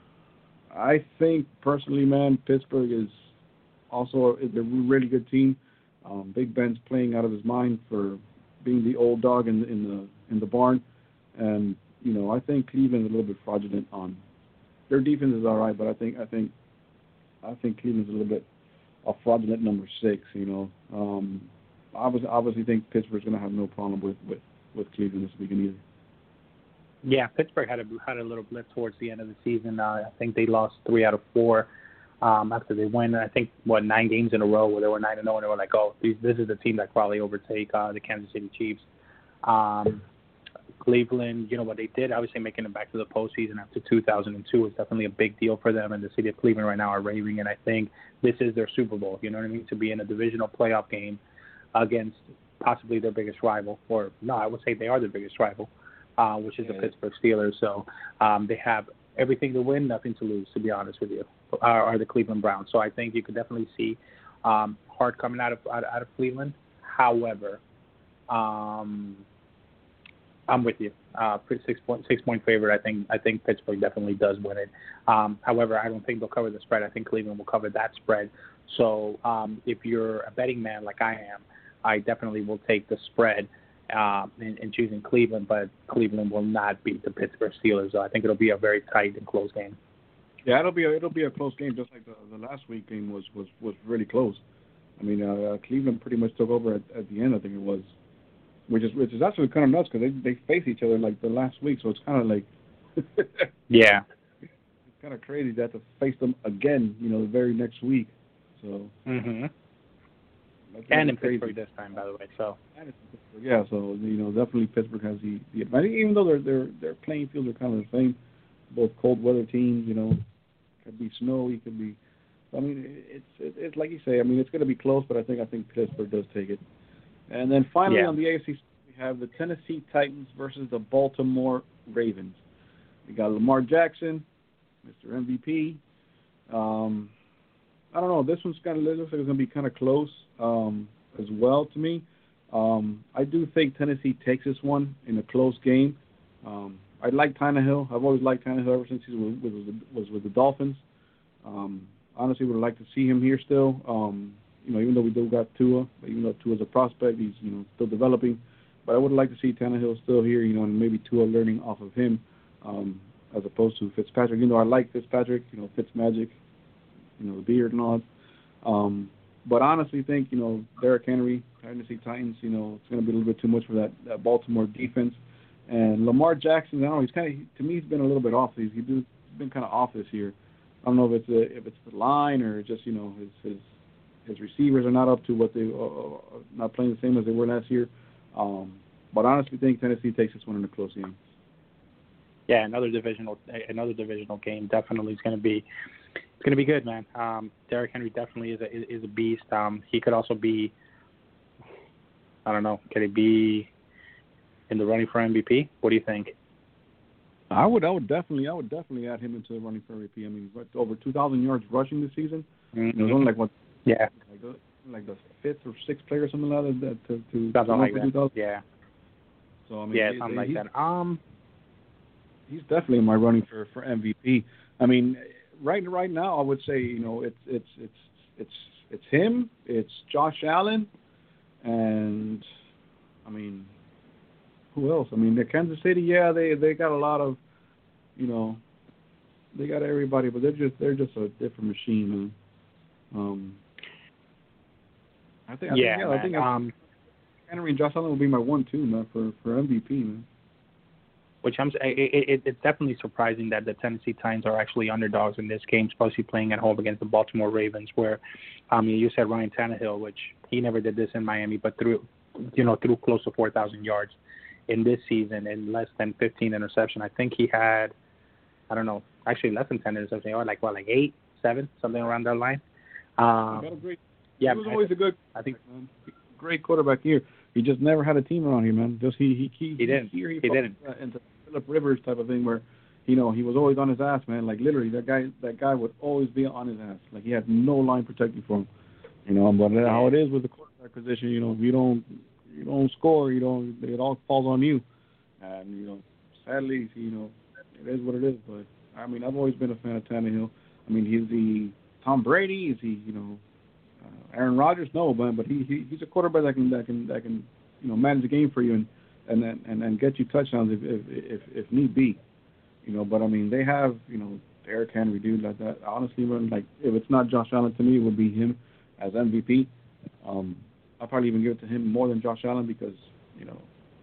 I think personally, man, Pittsburgh is also is a really good team. Um, Big Ben's playing out of his mind for being the old dog in, in the in the barn, and you know I think Cleveland is a little bit fraudulent on their defense is all right, but I think I think I think Cleveland's a little bit a fraudulent number six. You know. Um, I obviously, obviously think Pittsburgh's going to have no problem with, with, with Cleveland this weekend either. Yeah, Pittsburgh had a had a little blip towards the end of the season. Uh, I think they lost three out of four um, after they won. I think what nine games in a row where they were nine and zero, and they were like, "Oh, these, this is the team that probably overtake uh, the Kansas City Chiefs." Um, Cleveland, you know what they did, obviously making it back to the postseason after two thousand two is definitely a big deal for them. And the city of Cleveland right now are raving, and I think this is their Super Bowl. You know what I mean? To be in a divisional playoff game against possibly their biggest rival, or no, I would say they are their biggest rival, uh, which is yeah. the Pittsburgh Steelers. So um, they have everything to win, nothing to lose, to be honest with you, are, are the Cleveland Browns. So I think you could definitely see um, heart coming out of out, out of Cleveland. However, um, I'm with you. Uh, pretty six point six point favorite. I think I think Pittsburgh definitely does win it. Um, however, I don't think they'll cover the spread. I think Cleveland will cover that spread. So um, if you're a betting man like I am, I definitely will take the spread uh, in, in choosing Cleveland. But Cleveland will not beat the Pittsburgh Steelers. So I think it'll be a very tight and close game. Yeah, it'll be a, it'll be a close game, just like the, the last week game was was was really close. I mean, uh, Cleveland pretty much took over at, at the end. I think it was. Which is which is actually kind of nuts because they they face each other like the last week, so it's kind of like yeah, it's kind of crazy that to face them again, you know, the very next week. So mm-hmm. that's and in crazy. Pittsburgh this time, by the way. So And it's Pittsburgh, yeah, so you know, definitely Pittsburgh has the, the advantage, even though their their their playing fields are kind of the same, both cold weather teams. You know, could be snowy, could be. I mean, it's it's, it's like you say. I mean, it's going to be close, but I think I think Pittsburgh does take it. And then finally yeah. on the A F C, we have the Tennessee Titans versus the Baltimore Ravens. We got Lamar Jackson, Mister M V P. Um, I don't know. This one's kind of looks like it's going to be kind of close um, as well to me. Um, I do think Tennessee takes this one in a close game. Um, I like Tannehill. I've always liked Tannehill ever since he was, was, was with the Dolphins. Um, honestly, would like to see him here still. Um, You know, even though we do got Tua, but even though Tua's a prospect, he's, you know, still developing. But I would like to see Tannehill still here, you know, and maybe Tua learning off of him um, as opposed to Fitzpatrick. You know, I like Fitzpatrick, you know, Fitzmagic, you know, the beard and all that. Um, but I honestly think, you know, Derrick Henry, Tennessee Titans, you know, it's going to be a little bit too much for that, that Baltimore defense. And Lamar Jackson, I don't know, he's kind of, to me, he's been a little bit off. He's, he's been kind of off this year. I don't know if it's a, if it's the line or just, you know, his his His receivers are not up to what they uh, not playing the same as they were last year. Um, but I honestly think Tennessee takes this one in a close game. Yeah, another divisional another divisional game definitely is going to be it's going to be good, man. Um, Derrick Henry definitely is a is a beast. Um, he could also be I don't know, could he be in the running for M V P? What do you think? I would I would definitely I would definitely add him into the running for M V P. I mean, over two thousand yards rushing this season. Mm-hmm. It was only like what. Yeah. Like the, like the fifth or sixth player or something like that to to something like that. two thousand. Yeah. So I mean, yeah, he, something like he's, that. Um, he's definitely in my running for, for M V P. I mean, right right now I would say you know it's it's it's it's it's him, it's Josh Allen, and I mean, who else? I mean, the Kansas City, yeah, they they got a lot of, you know, they got everybody, but they're just they're just a different machine, man. Um. I think, I yeah, think, yeah, man. I think um, Henry and Josh Allen will be my one, two, man, for, for M V P, man. Which I'm, it, it, it's definitely surprising that the Tennessee Titans are actually underdogs in this game, especially playing at home against the Baltimore Ravens, where, I mean, you said Ryan Tannehill, which he never did this in Miami, but threw, you know, threw close to four thousand yards in this season and less than fifteen interception. I think he had, I don't know, actually less than ten interceptions, or like what, like eight, seven, something around that line. Um, got a great. Yeah, he was always a good. I think man. Great quarterback here. He just never had a team around here, man. Just he he he, he didn't. Here, he, he didn't. Into Phillip Rivers type of thing, where you know he was always on his ass, man. Like literally, that guy that guy would always be on his ass. Like he had no line protecting for him. You know, but how it is with the quarterback position, you know, if you don't you don't score, you don't it all falls on you. And you know, sadly, you know, it is what it is. But I mean, I've always been a fan of Tannehill. I mean, he's the Tom Brady. Is he, you know? Uh, Aaron Rodgers, no, man, but he, he he's a quarterback that can that can that can you know manage the game for you and and and, and get you touchdowns if, if if if need be, you know. But I mean, they have you know Derrick Henry, dude, like that. Honestly, man, like if it's not Josh Allen, to me, it would be him as M V P. Um, I'll probably even give it to him more than Josh Allen because you know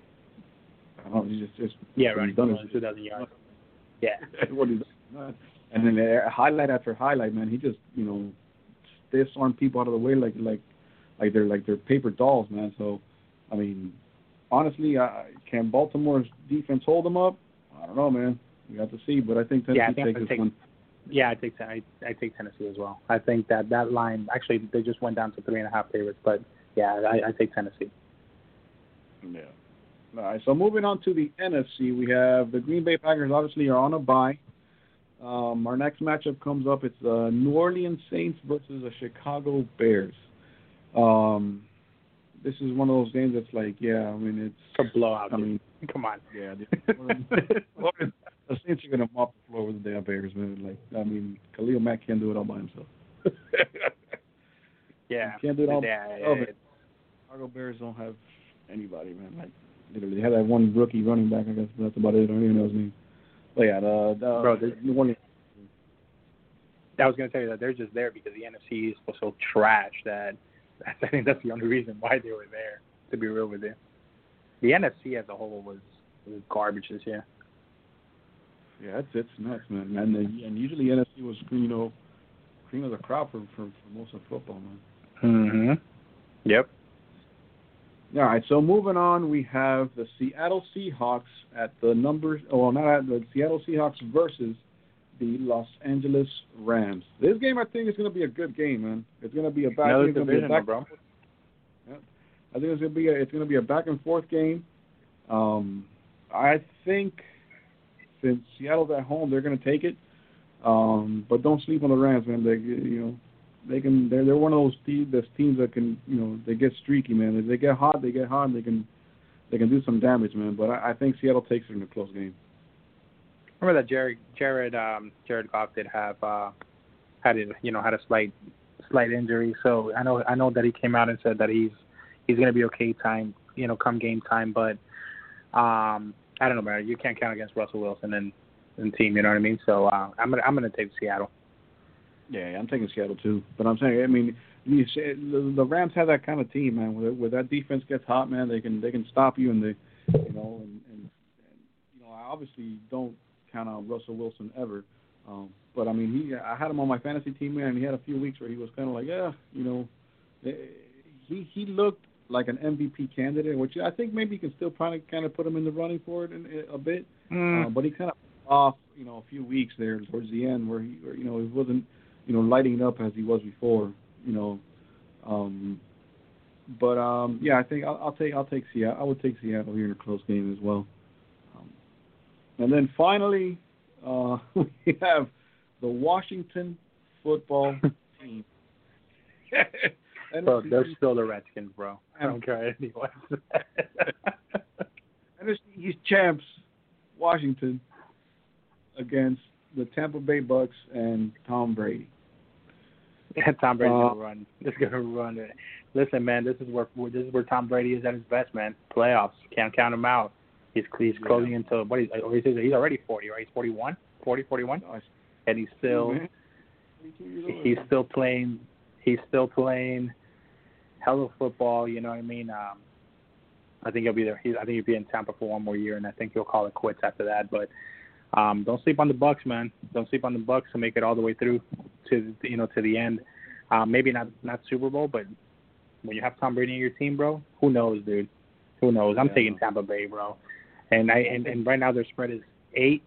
I don't know, he's just just yeah, running done two thousand yards. Yeah, what he's done. And then uh, highlight after highlight, man, he just you know. Stiff arm people out of the way like like like they're like they're paper dolls, man. So, I mean, honestly, I, can Baltimore's defense hold them up? I don't know, man. We have to see, but I think Tennessee yeah, I think takes this take, one. Yeah, I take I, I take Tennessee as well. I think that that line actually they just went down to three and a half favorites, but yeah, I, I take Tennessee. Yeah. All right. So moving on to the N F C, we have the Green Bay Packers. Obviously, are on a bye. Um, our next matchup comes up. It's the uh, New Orleans Saints versus the Chicago Bears. Um, this is one of those games that's like, yeah, I mean, it's It's a blowout. I dude. mean, come on. yeah, the, the Saints are gonna mop the floor with the damn Bears, man. Like, I mean, Khalil Mack can't do it all by himself. Yeah. He can't do it all by Yeah, himself. yeah, The Chicago Bears don't have anybody, man. Like, literally, they have that one rookie running back. I guess but that's about it. I don't even know his name. But yeah, the, the Bro, the- New Orleans. I was going to tell you that they're just there because the N F C is was so trash that I think that's the only reason why they were there, to be real with you. The N F C as a whole was, was garbage this year. Yeah, it's it's nuts, man. And, the, and usually N F C was, you know, cream of the crop for, for, for most of football, man. Mm-hmm. Yep. All right, so moving on, we have the Seattle Seahawks at the numbers. Oh, well, not at the Seattle Seahawks versus the Los Angeles Rams. This game, I think, is going to be a good game, man. It's going to be a back. Another it's gonna be a division, back bro. Yeah. I think it's going to be a, it's going to be a back and forth game. Um, I think since Seattle's at home, they're going to take it. Um, but don't sleep on the Rams, man. They, you know, they can. They're they're one of those teams, those teams that can, you know, they get streaky, man. If they get hot, they get hot. And they can, they can do some damage, man. But I, I think Seattle takes it in a close game. Remember that Jared Jared um, Jared Goff did have uh, had a, you know had a slight slight injury. So I know I know that he came out and said that he's he's going to be okay time you know come game time. But um, I don't know, man. You can't count against Russell Wilson and, and team. You know what I mean? So uh, I'm gonna I'm gonna take Seattle. Yeah, I'm taking Seattle too. But I'm saying, I mean, you say, the, the Rams have that kind of team, man. Where, where that defense gets hot, man, they can they can stop you, and they, you know, and, and, and you know, I obviously don't count on Russell Wilson ever. Um, but I mean, he, I had him on my fantasy team, man. And he had a few weeks where he was kind of like, yeah, you know, he he looked like an M V P candidate, which I think maybe you can still probably kind of put him in the running for it in, in, a bit. Mm. Uh, but he kind of off, you know, a few weeks there towards the end where he, where, you know, he wasn't, you know, lighting up as he was before, you know. Um, but um, yeah, I think I'll, I'll take I'll take Seattle. I would take Seattle here in a close game as well. Um, and then finally, uh, we have the Washington football team. Bro, they're still the Redskins, bro. I don't care anyway. N F C East champs, Washington, against the Tampa Bay Bucks and Tom Brady. Yeah, Tom Brady's Uh, gonna run. He's gonna run it. Listen, man, this is where this is where Tom Brady is at his best, man. Playoffs, can't count him out. He's he's closing yeah. into what he's he's he's already forty, right? He's forty-one, forty, forty-one, and he's still he's still playing. He's still playing hell of football. You know what I mean? Um, I think he'll be there. He's, I think he'll be in Tampa for one more year, and I think he'll call it quits after that. But um, don't sleep on the Bucks, man. Don't sleep on the Bucks to make it all the way through to you know to the end. Um, maybe not not Super Bowl, but when you have Tom Brady in your team, bro, who knows, dude? Who knows? I'm yeah. taking Tampa Bay, bro. And I and, and right now their spread is eight.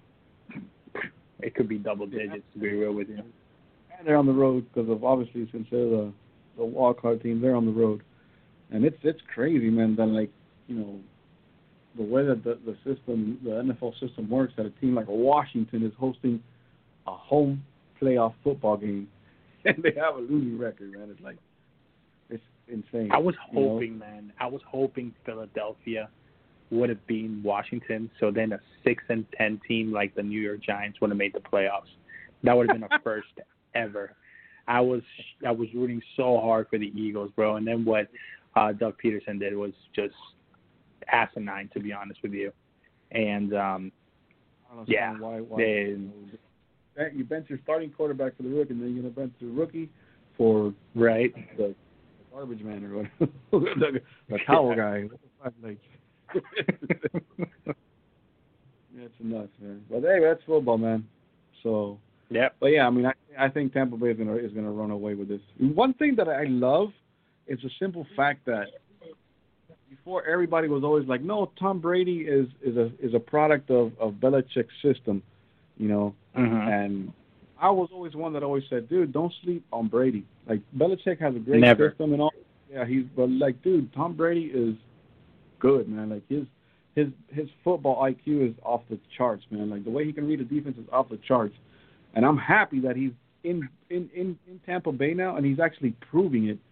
It could be double digits, to be real with you. And they're on the road because of obviously since they're the the wild card team, they're on the road, and it's it's crazy, man. That like you know the way that the, the system, the N F L system works, that a team like Washington is hosting a home playoff football game, and they have a losing record, man. It's like it's insane. I was hoping, you know? man. I was hoping Philadelphia would have beaten Washington, so then a six and ten team like the New York Giants would have made the playoffs. That would have been a first ever. I was I was rooting so hard for the Eagles, bro. And then what uh, Doug Peterson did was just asinine, to be honest with you. And um, yeah, why, why, they, you bench your starting quarterback for the rookie, and then you're gonna bench the rookie for right the, the garbage man or whatever, the, the towel guy. Like, yeah, it's nuts, man. But hey, that's football, man. So. Yeah, but yeah, I mean, I, I think Tampa Bay is gonna is gonna run away with this. One thing that I love is the simple fact that before everybody was always like, no, Tom Brady is, is a is a product of, of Belichick's system, you know. Mm-hmm. And I was always one that always said, dude, don't sleep on Brady. Like Belichick has a great Never. system and all. Yeah, he's but like, dude, Tom Brady is good, man. Like his his his football I Q is off the charts, man. Like the way he can read a defense is off the charts. And I'm happy that he's in, in, in, in Tampa Bay now, and he's actually proving it,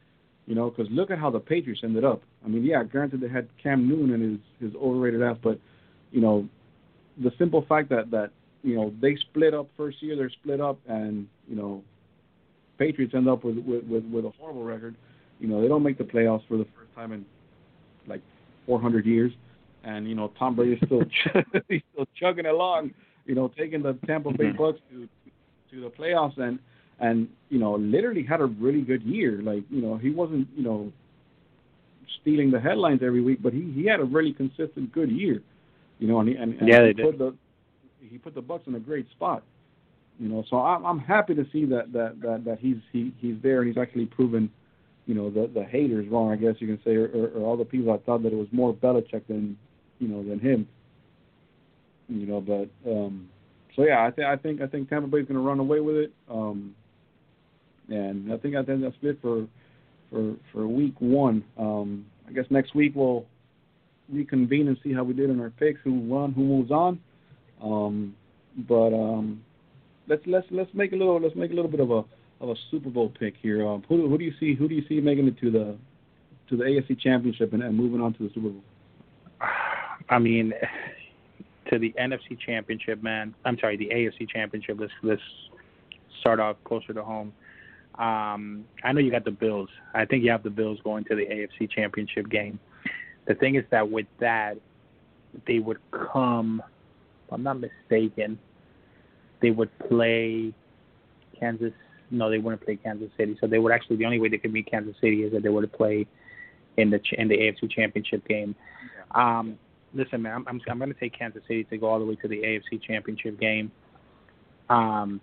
You know, because look at how the Patriots ended up. I mean, yeah, granted they had Cam Newton and his, his overrated ass, but, you know, the simple fact that, that, you know, they split up first year, they're split up, and, you know, Patriots end up with, with, with, with a horrible record. You know, they don't make the playoffs for the first time in, like, four hundred years. And, you know, Tom Brady's still, he's still chugging along, you know, taking the Tampa Bay Bucks to to the playoffs and, and, you know, literally had a really good year. Like, you know, he wasn't, you know, stealing the headlines every week, but he, he had a really consistent good year. You know, and he, and, and yeah, he they put did. the he put the Bucks in a great spot. You know, so I'm I'm happy to see that that, that, that he's he, he's there and he's actually proven, you know, the the haters wrong, I guess you can say, or, or, or all the people that thought that it was more Belichick than, you know, than him. You know, but um, so yeah, I think I think I think Tampa Bay's going to run away with it. Um, and I think I think that's it for for for week one. Um, I guess next week we'll reconvene and see how we did in our picks, who won, who moves on. Um, but um, let's let's let's make a little let's make a little bit of a of a Super Bowl pick here. Um, who who do you see who do you see making it to the to the A F C Championship and, and moving on to the Super Bowl? I mean, to the N F C Championship, man. I'm sorry, the A F C Championship. Let's let's start off closer to home. Um, I know you got the Bills. I think you have the Bills going to the A F C Championship game. The thing is that with that, they would come, if I'm not mistaken, they would play Kansas. No, they wouldn't play Kansas City. So they would actually, the only way they could beat Kansas City is that they would play in the in the A F C Championship game. Um, listen, man, I'm I'm, I'm going to take Kansas City to go all the way to the A F C Championship game. Um,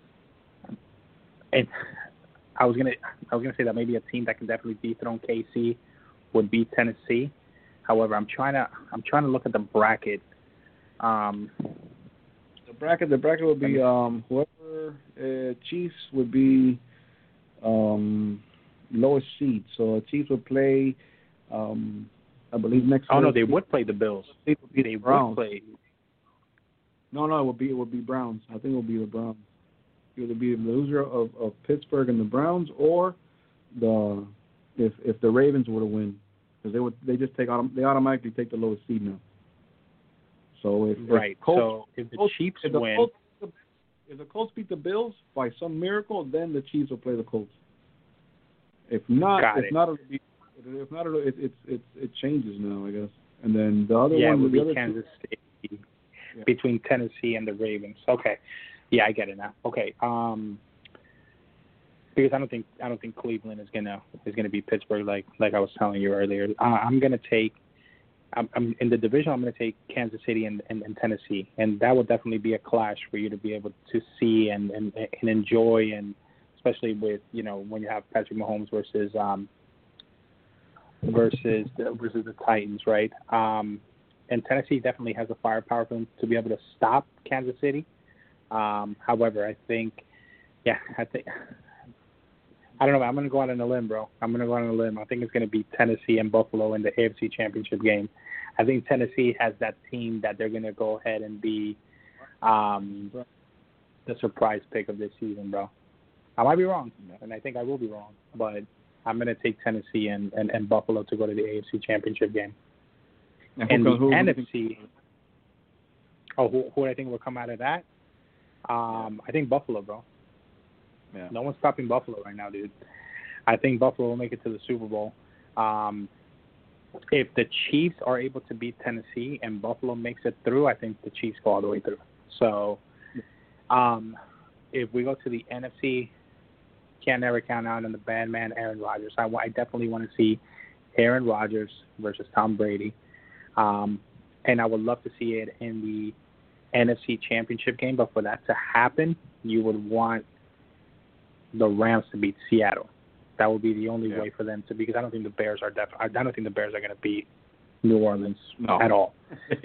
and I was gonna I was gonna say that maybe a team that can definitely dethrone K C would be Tennessee. However, I'm trying to I'm trying to look at the bracket. Um, the bracket the bracket would be um, whoever uh, Chiefs would be um, lowest seed. So Chiefs would play. Um, I believe next. Oh no, they would play the Bills. They would, be they the Browns. would play. No, no, it would be it would be Browns. I think it would be the Browns. It would be the loser of, of Pittsburgh and the Browns, or the if if the Ravens were to win, because they would they just take autom- they automatically take the lowest seed now. So if right, if Colts, so if the Colts, Chiefs if the win, Colts, if the Colts beat the Bills by some miracle, then the Chiefs will play the Colts. If not, Got if it. not, it'll be, if not, it'll, it it it it changes now, I guess. And then the other yeah, one it would the be other Kansas two, City yeah. between Tennessee and the Ravens. Okay, yeah, I get it now. Okay, um, because I don't think I don't think Cleveland is gonna is gonna be Pittsburgh like like I was telling you earlier. Uh, I'm gonna take. I'm, I'm in the division. I'm going to take Kansas City and, and, and Tennessee, and that would definitely be a clash for you to be able to see and, and, and enjoy, and especially with you know when you have Patrick Mahomes versus um, versus the, versus the Titans, right? Um, and Tennessee definitely has the firepower for them to be able to stop Kansas City. Um, however, I think, yeah, I think. I don't know. I'm going to go out on a limb, bro. I'm going to go out on a limb. I think it's going to be Tennessee and Buffalo in the A F C Championship game. I think Tennessee has that team that they're going to go ahead and be um, the surprise pick of this season, bro. I might be wrong, and I think I will be wrong, but I'm going to take Tennessee and, and, and Buffalo to go to the A F C Championship game. And And who, the who, N F C, oh, who, who do I think will come out of that? Um, I think Buffalo, bro. Yeah. No one's stopping Buffalo right now, dude. I think Buffalo will make it to the Super Bowl. Um, if the Chiefs are able to beat Tennessee and Buffalo makes it through, I think the Chiefs go all the way through. So um, if we go to the N F C, can't never count out on the bad man Aaron Rodgers. I, I definitely want to see Aaron Rodgers versus Tom Brady. Um, and I would love to see it in the N F C Championship game. But for that to happen, you would want the Rams to beat Seattle. That would be the only yeah. way for them to, because I don't think the Bears are def- I don't think the Bears are going to beat New Orleans no. at all.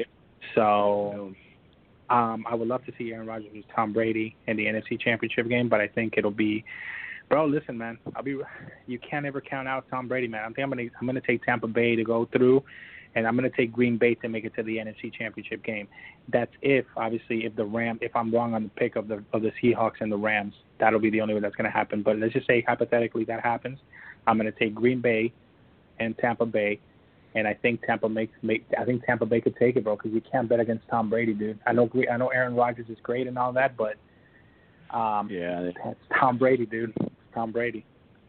So um, I would love to see Aaron Rodgers versus Tom Brady in the N F C Championship game, but I think it'll be, bro. Listen, man, I'll be. You can't ever count out Tom Brady, man. I think I'm gonna I'm gonna take Tampa Bay to go through, and I'm gonna take Green Bay to make it to the N F C Championship game. That's if, obviously, if the Ram, if I'm wrong on the pick of the of the Seahawks and the Rams, that'll be the only way that's gonna happen. But let's just say hypothetically that happens, I'm gonna take Green Bay and Tampa Bay. And I think Tampa makes make. I think Tampa Bay could take it, bro, because you can't bet against Tom Brady, dude. I know I know Aaron Rodgers is great and all that, but um, yeah, it's Tom Brady, dude. It's Tom Brady.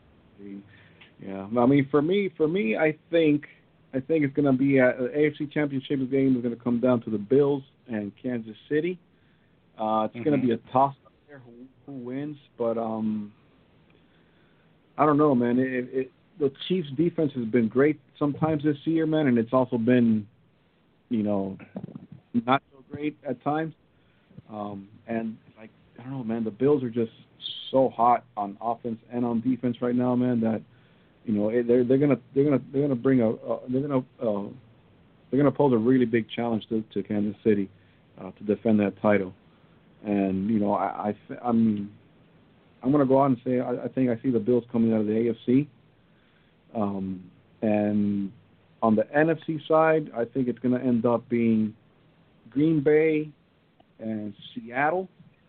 Yeah, I mean, for me, for me, I think I think it's gonna be a, a A F C Championship game is gonna come down to the Bills and Kansas City. Uh, it's mm-hmm. gonna be a toss up there who, who wins, but um, I don't know, man. It, it the Chiefs' defense has been great sometimes this year, man, and it's also been, you know, not so great at times. Um, and like I don't know, man, the Bills are just so hot on offense and on defense right now, man. That you know they're they're gonna they're gonna they're gonna bring a uh, they're gonna uh, they're gonna pose a really big challenge to, to Kansas City uh, to defend that title. And you know I, I I'm I'm gonna go out and say I, I think I see the Bills coming out of the A F C. Um, and on the N F C side, I think it's going to end up being Green Bay and Seattle.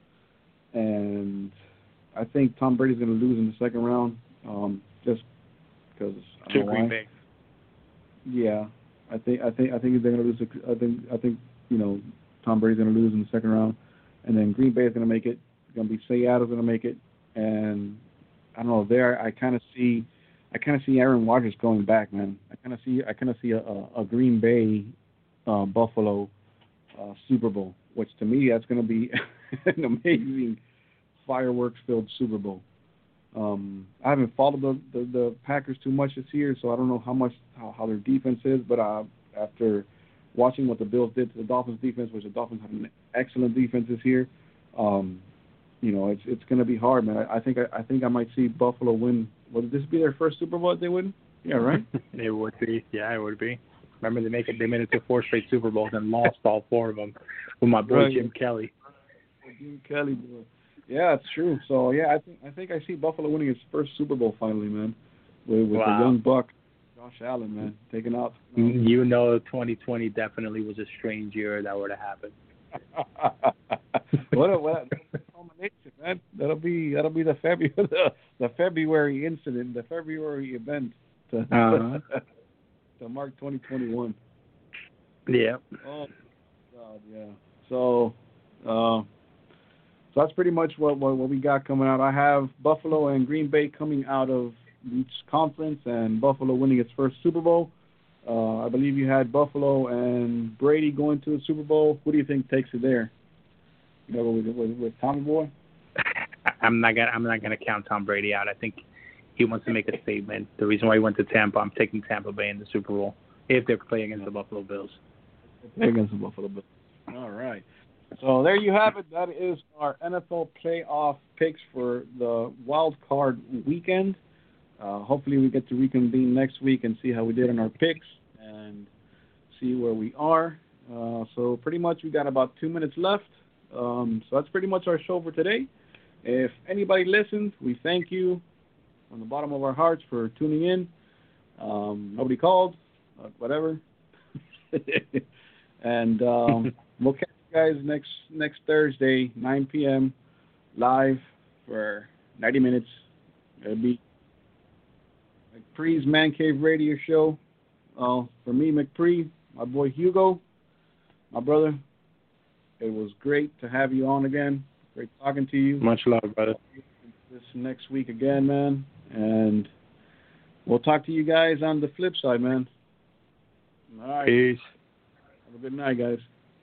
And I think Tom Brady's going to lose in the second round, um, just because I don't know Green why. Bay. Yeah, I think I think I think they're going to lose. I think I think you know Tom Brady's going to lose in the second round, and then Green Bay is going to make it. It's going to be Seattle's going to make it, and I don't know. There, I kind of see. I kind of see Aaron Rodgers going back, man. I kind of see I kind of see a, a, a Green Bay uh, Buffalo uh, Super Bowl, which to me that's going to be an amazing fireworks-filled Super Bowl. Um, I haven't followed the, the, the Packers too much this year, so I don't know how much how, how their defense is. But uh, after watching what the Bills did to the Dolphins defense, which the Dolphins have an excellent defense this year, um, you know it's it's going to be hard, man. I, I think I, I think I might see Buffalo win. Would this be their first Super Bowl that they win? Yeah, right? It would be. Yeah, it would be. Remember, they make it. They made it to four straight Super Bowls and lost all four of them with my boy right. Jim Kelly. Jim Kelly, boy. Yeah, it's true. So yeah, I think I think I see Buffalo winning its first Super Bowl finally, man. With, with wow. the young buck, Josh Allen, man, taking out. You know, you know twenty twenty definitely was a strange year that would have happened. what a what a culmination, man. That'll be that'll be the February the, the February incident, the February event to, uh-huh. to mark twenty twenty-one. Yeah. Oh God, yeah. So, uh, so that's pretty much what, what what we got coming out. I have Buffalo and Green Bay coming out of each conference, and Buffalo winning its first Super Bowl. Uh, I believe you had Buffalo and Brady going to the Super Bowl. Who do you think takes it there? You know, with, with, with Tommy Boy? I'm not gonna. I'm not gonna count Tom Brady out. I think he wants to make a statement. The reason why he went to Tampa, I'm taking Tampa Bay in the Super Bowl if they're playing against the Buffalo Bills. Against the Buffalo Bills. All right. So there you have it. That is our N F L playoff picks for the wild card weekend. Uh, hopefully we get to reconvene next week and see how we did in our picks and see where we are. Uh, so pretty much we got about two minutes left. Um, so that's pretty much our show for today. If anybody listened, we thank you from the bottom of our hearts for tuning in. Um, nobody called, uh, whatever. and um, we'll catch you guys next next Thursday, nine p.m. live for ninety minutes. It'll be McPree's Man Cave Radio Show. Uh, for me, McPree, my boy Hugo, my brother, it was great to have you on again. Great talking to you. Much love, brother. This next week again, man. And we'll talk to you guys on the flip side, man. All right. Peace. Have a good night, guys.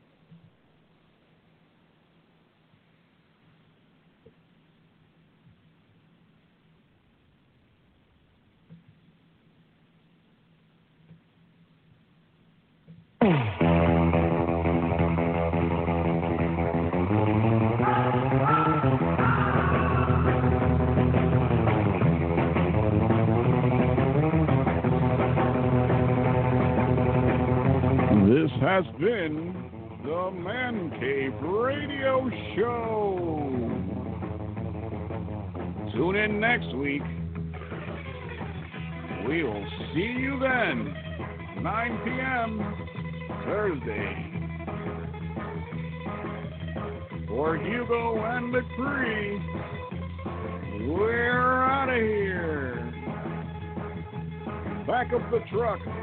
This has been the Man Cave Radio Show. Tune in next week. We will see you then, nine p.m. Thursday. For Hugo and McCree, we're out of here. Back back of the truck.